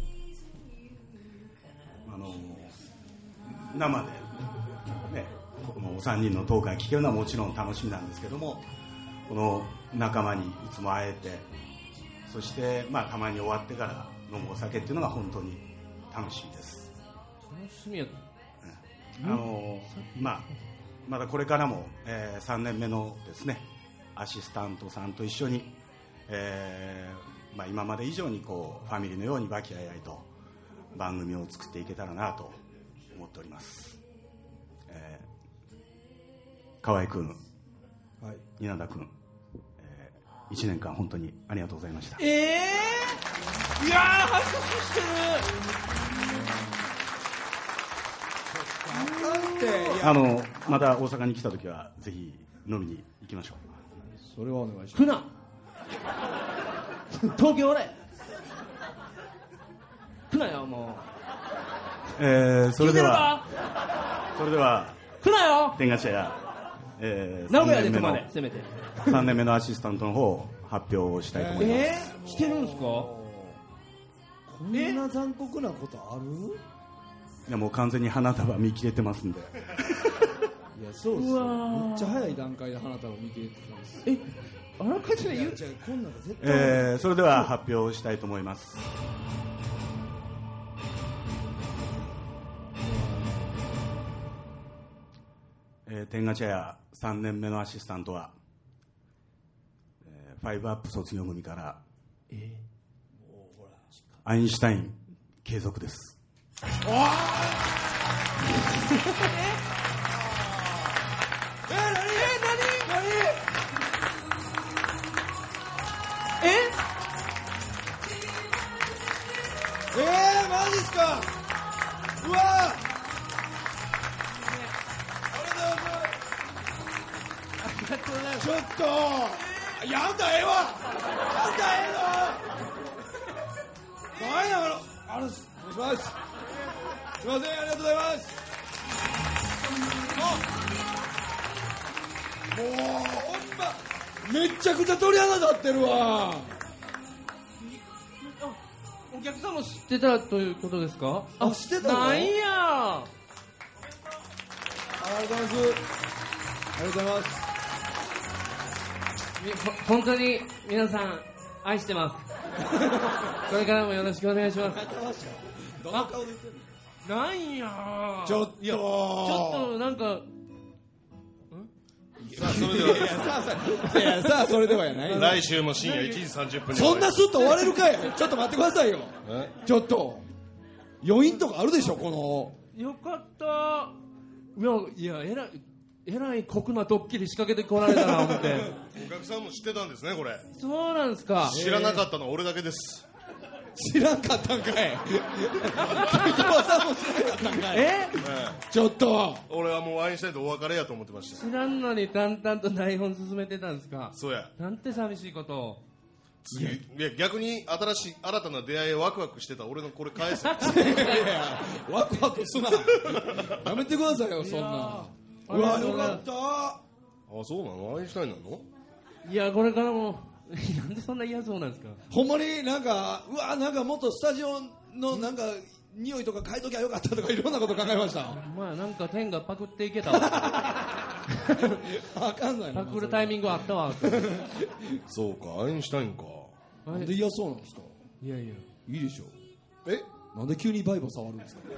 Speaker 5: あの生で、ね、このお三人のトークが聞けるのはもちろん楽しみなんですけども、この仲間にいつも会えて、そして、まあ、たまに終わってから飲むお酒っていうのが本当に楽しみです。
Speaker 3: 楽しみや
Speaker 5: あのまあ、まだこれからも、えー、さんねんめのですねアシスタントさんと一緒に、えーまあ、今まで以上にこうファミリーのように和気あいあいと番組を作っていけたらなと思っております。えー、河合君、はい、稲田君、えー、いちねんかん本当にありがとうございました。
Speaker 3: えー、いやー拍手してる。
Speaker 5: あのまた大阪に来た時はぜひ飲みに行きましょう。
Speaker 2: それはお願いします。
Speaker 3: 来な東京おれ来なよも
Speaker 5: えー、
Speaker 3: う
Speaker 5: それでは
Speaker 3: 聞いてるか
Speaker 5: それでは
Speaker 3: 来なよ
Speaker 5: 天下茶屋、えー、
Speaker 3: 名古屋で泊ま
Speaker 5: さんねんめの
Speaker 3: れせめて
Speaker 5: さんねんめのアシスタントの方を発表したいと思います、
Speaker 3: えー、してるんですか
Speaker 2: こんな残酷なことある？
Speaker 5: いやもう完全に花束見切れてますんで
Speaker 2: いやそうっすよ。
Speaker 3: うわー
Speaker 2: めっちゃ早い段階で花束見切れてたんです。
Speaker 3: えあらかじめ言う
Speaker 2: いやじゃあこんなんが絶対、
Speaker 5: えー、それでは発表したいと思います。えー、天下茶屋さんねんめのアシスタントは、えー、ファイブアップ卒業組から、えー、アインシュタイン継続です。
Speaker 2: えー、何
Speaker 3: え
Speaker 2: えー、マジっすか。うわー、
Speaker 3: ありがとうございます
Speaker 2: ちょっとやんだええわ、やんだええの何やあのあのお願いします。すいません、ありがとうございます。もうほんまめっちゃくちゃ鳥肌立ってるわ。
Speaker 3: お客さんも知ってたということですか？
Speaker 2: あ、知ってたの？
Speaker 3: なんや
Speaker 2: ありがとうございます。ありがとうございます。
Speaker 3: みほ本当に皆さん愛してますこれからもよろしくお願いします
Speaker 2: どんな顔で言ってんの？
Speaker 3: なんや
Speaker 2: ちょっと
Speaker 3: いやちょっとなんか
Speaker 1: さあそれで
Speaker 2: いやさあさあいやさあそれではやない。
Speaker 1: 来週も深夜いちじさんじゅっぷんに
Speaker 2: そんなスッと終われるかい。ちょっと待ってくださいよ。
Speaker 1: え
Speaker 2: ちょっと余韻とかあるでしょこの。
Speaker 3: よかったいやいやえらいえらい酷なドッキリ仕掛けてこられたな思って
Speaker 1: お客さんも知ってたんですねこれ。
Speaker 3: そうなんですか。
Speaker 1: 知らなかったのは俺だけです。
Speaker 2: 知らんかったんかい。滝川さんも知らんかったんかい。
Speaker 3: え
Speaker 1: え
Speaker 2: ちょっと
Speaker 1: え俺はもうアインシュタインとお別れやと思ってました。
Speaker 3: 知らんのに淡々と台本進めてたんですか。
Speaker 1: そうや。
Speaker 3: なんて寂しいことを。
Speaker 1: 次いや逆に新しい新たな出会いワクワクしてた俺のこれ返せ。
Speaker 2: いやいやワクワクすなやめてくださいよそんな。うわよかった。
Speaker 1: あそうなのアインシュタインなの。
Speaker 3: いやこれからもなんでそんな嫌そうなんですか。
Speaker 2: ほんまになんかうわなんかもっとスタジオのなんか匂いとか変えときゃよかったとかいろんなこと考えました。
Speaker 3: まあなんか天がパクっていけたわ
Speaker 2: あかんない
Speaker 3: パクるタイミングあったわ
Speaker 1: そうかアインシュタインか。
Speaker 2: なんで嫌そうなんですか。
Speaker 3: いやいや
Speaker 2: いいでしょ。
Speaker 1: え
Speaker 2: なんで急にバイバ触るんですか。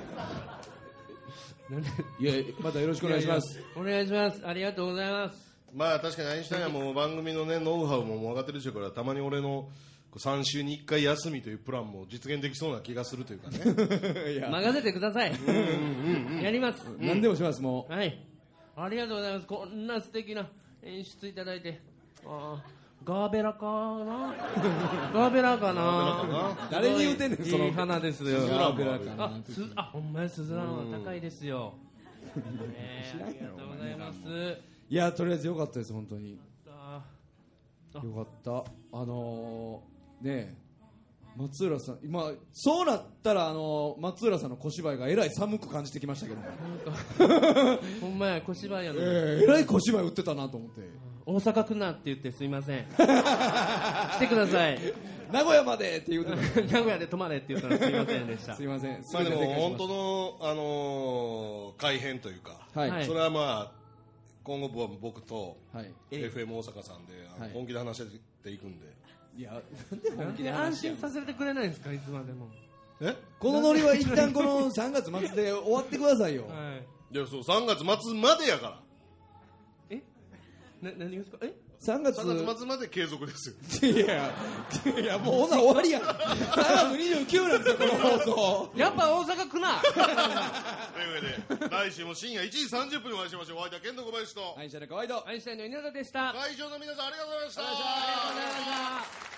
Speaker 2: いやまたよろしくお願いします。
Speaker 3: いやいやお願いします。ありがとうございます。
Speaker 1: まあ確かにアインシュタインはもう番組のねノウハウももう分かってるでしょうからたまに俺のさん週にいっかい休みというプランも実現できそうな気がするというかね
Speaker 2: いや
Speaker 3: 任せてくださいやります、
Speaker 2: 何でもしますもう。
Speaker 3: はいありがとうございます。こんな素敵な演出いただいてあガーベラかなガーベラかな
Speaker 2: 誰に言うてんねんその
Speaker 3: いい花ですよ。
Speaker 2: ガーベラかな
Speaker 3: あすあほんまにスズランは高いですよ、ね、ありがとうございます。
Speaker 2: いやとりあえずよかったです本当に。
Speaker 3: あ
Speaker 2: よかったあのー、ねえ松浦さん今そうなったらあのー、松浦さんの小芝居がえらい寒く感じてきましたけど
Speaker 3: なんかほんまや小芝居やのに、
Speaker 2: えー、えらい小芝居売ってたなと思って。
Speaker 3: 大阪来なって言ってすいません来てください
Speaker 2: 名古屋までって言うてた
Speaker 3: 名古屋で泊まれって言ったらすいませんでした
Speaker 2: すいません。
Speaker 1: まあでも本当
Speaker 2: の
Speaker 1: のあのー改編というか、
Speaker 2: はい、
Speaker 3: はい
Speaker 1: それはまあ今後僕と
Speaker 2: はい、
Speaker 1: エフエム 大阪さんであの
Speaker 2: はい
Speaker 1: 本気で話していくんで。
Speaker 2: いやなんで
Speaker 3: なん
Speaker 2: 本気で
Speaker 3: で安
Speaker 2: 話しやん
Speaker 3: 心させてくれないんですかいつまでも。
Speaker 1: え
Speaker 2: このノリは一旦このさんがつ末で終わってくださいよ。
Speaker 3: はい
Speaker 1: いやそうさんがつ末までやから
Speaker 3: えな何ですかえ
Speaker 2: さんがつ
Speaker 1: さんがつ末まで継続ですよ。
Speaker 2: いやいやもうほんなら終わりやん。さんがつにじゅうくなんですよこの放送。
Speaker 3: やっぱ大阪来な
Speaker 1: というわけで来週も深夜いちじさんじゅっぷんにお会いしましょう。お相手はケント小林と
Speaker 2: アインシャインの河合と
Speaker 3: アインシュタインの稲田でした。ありがとう
Speaker 1: 会場の皆さんありがとうございました。
Speaker 3: ございました。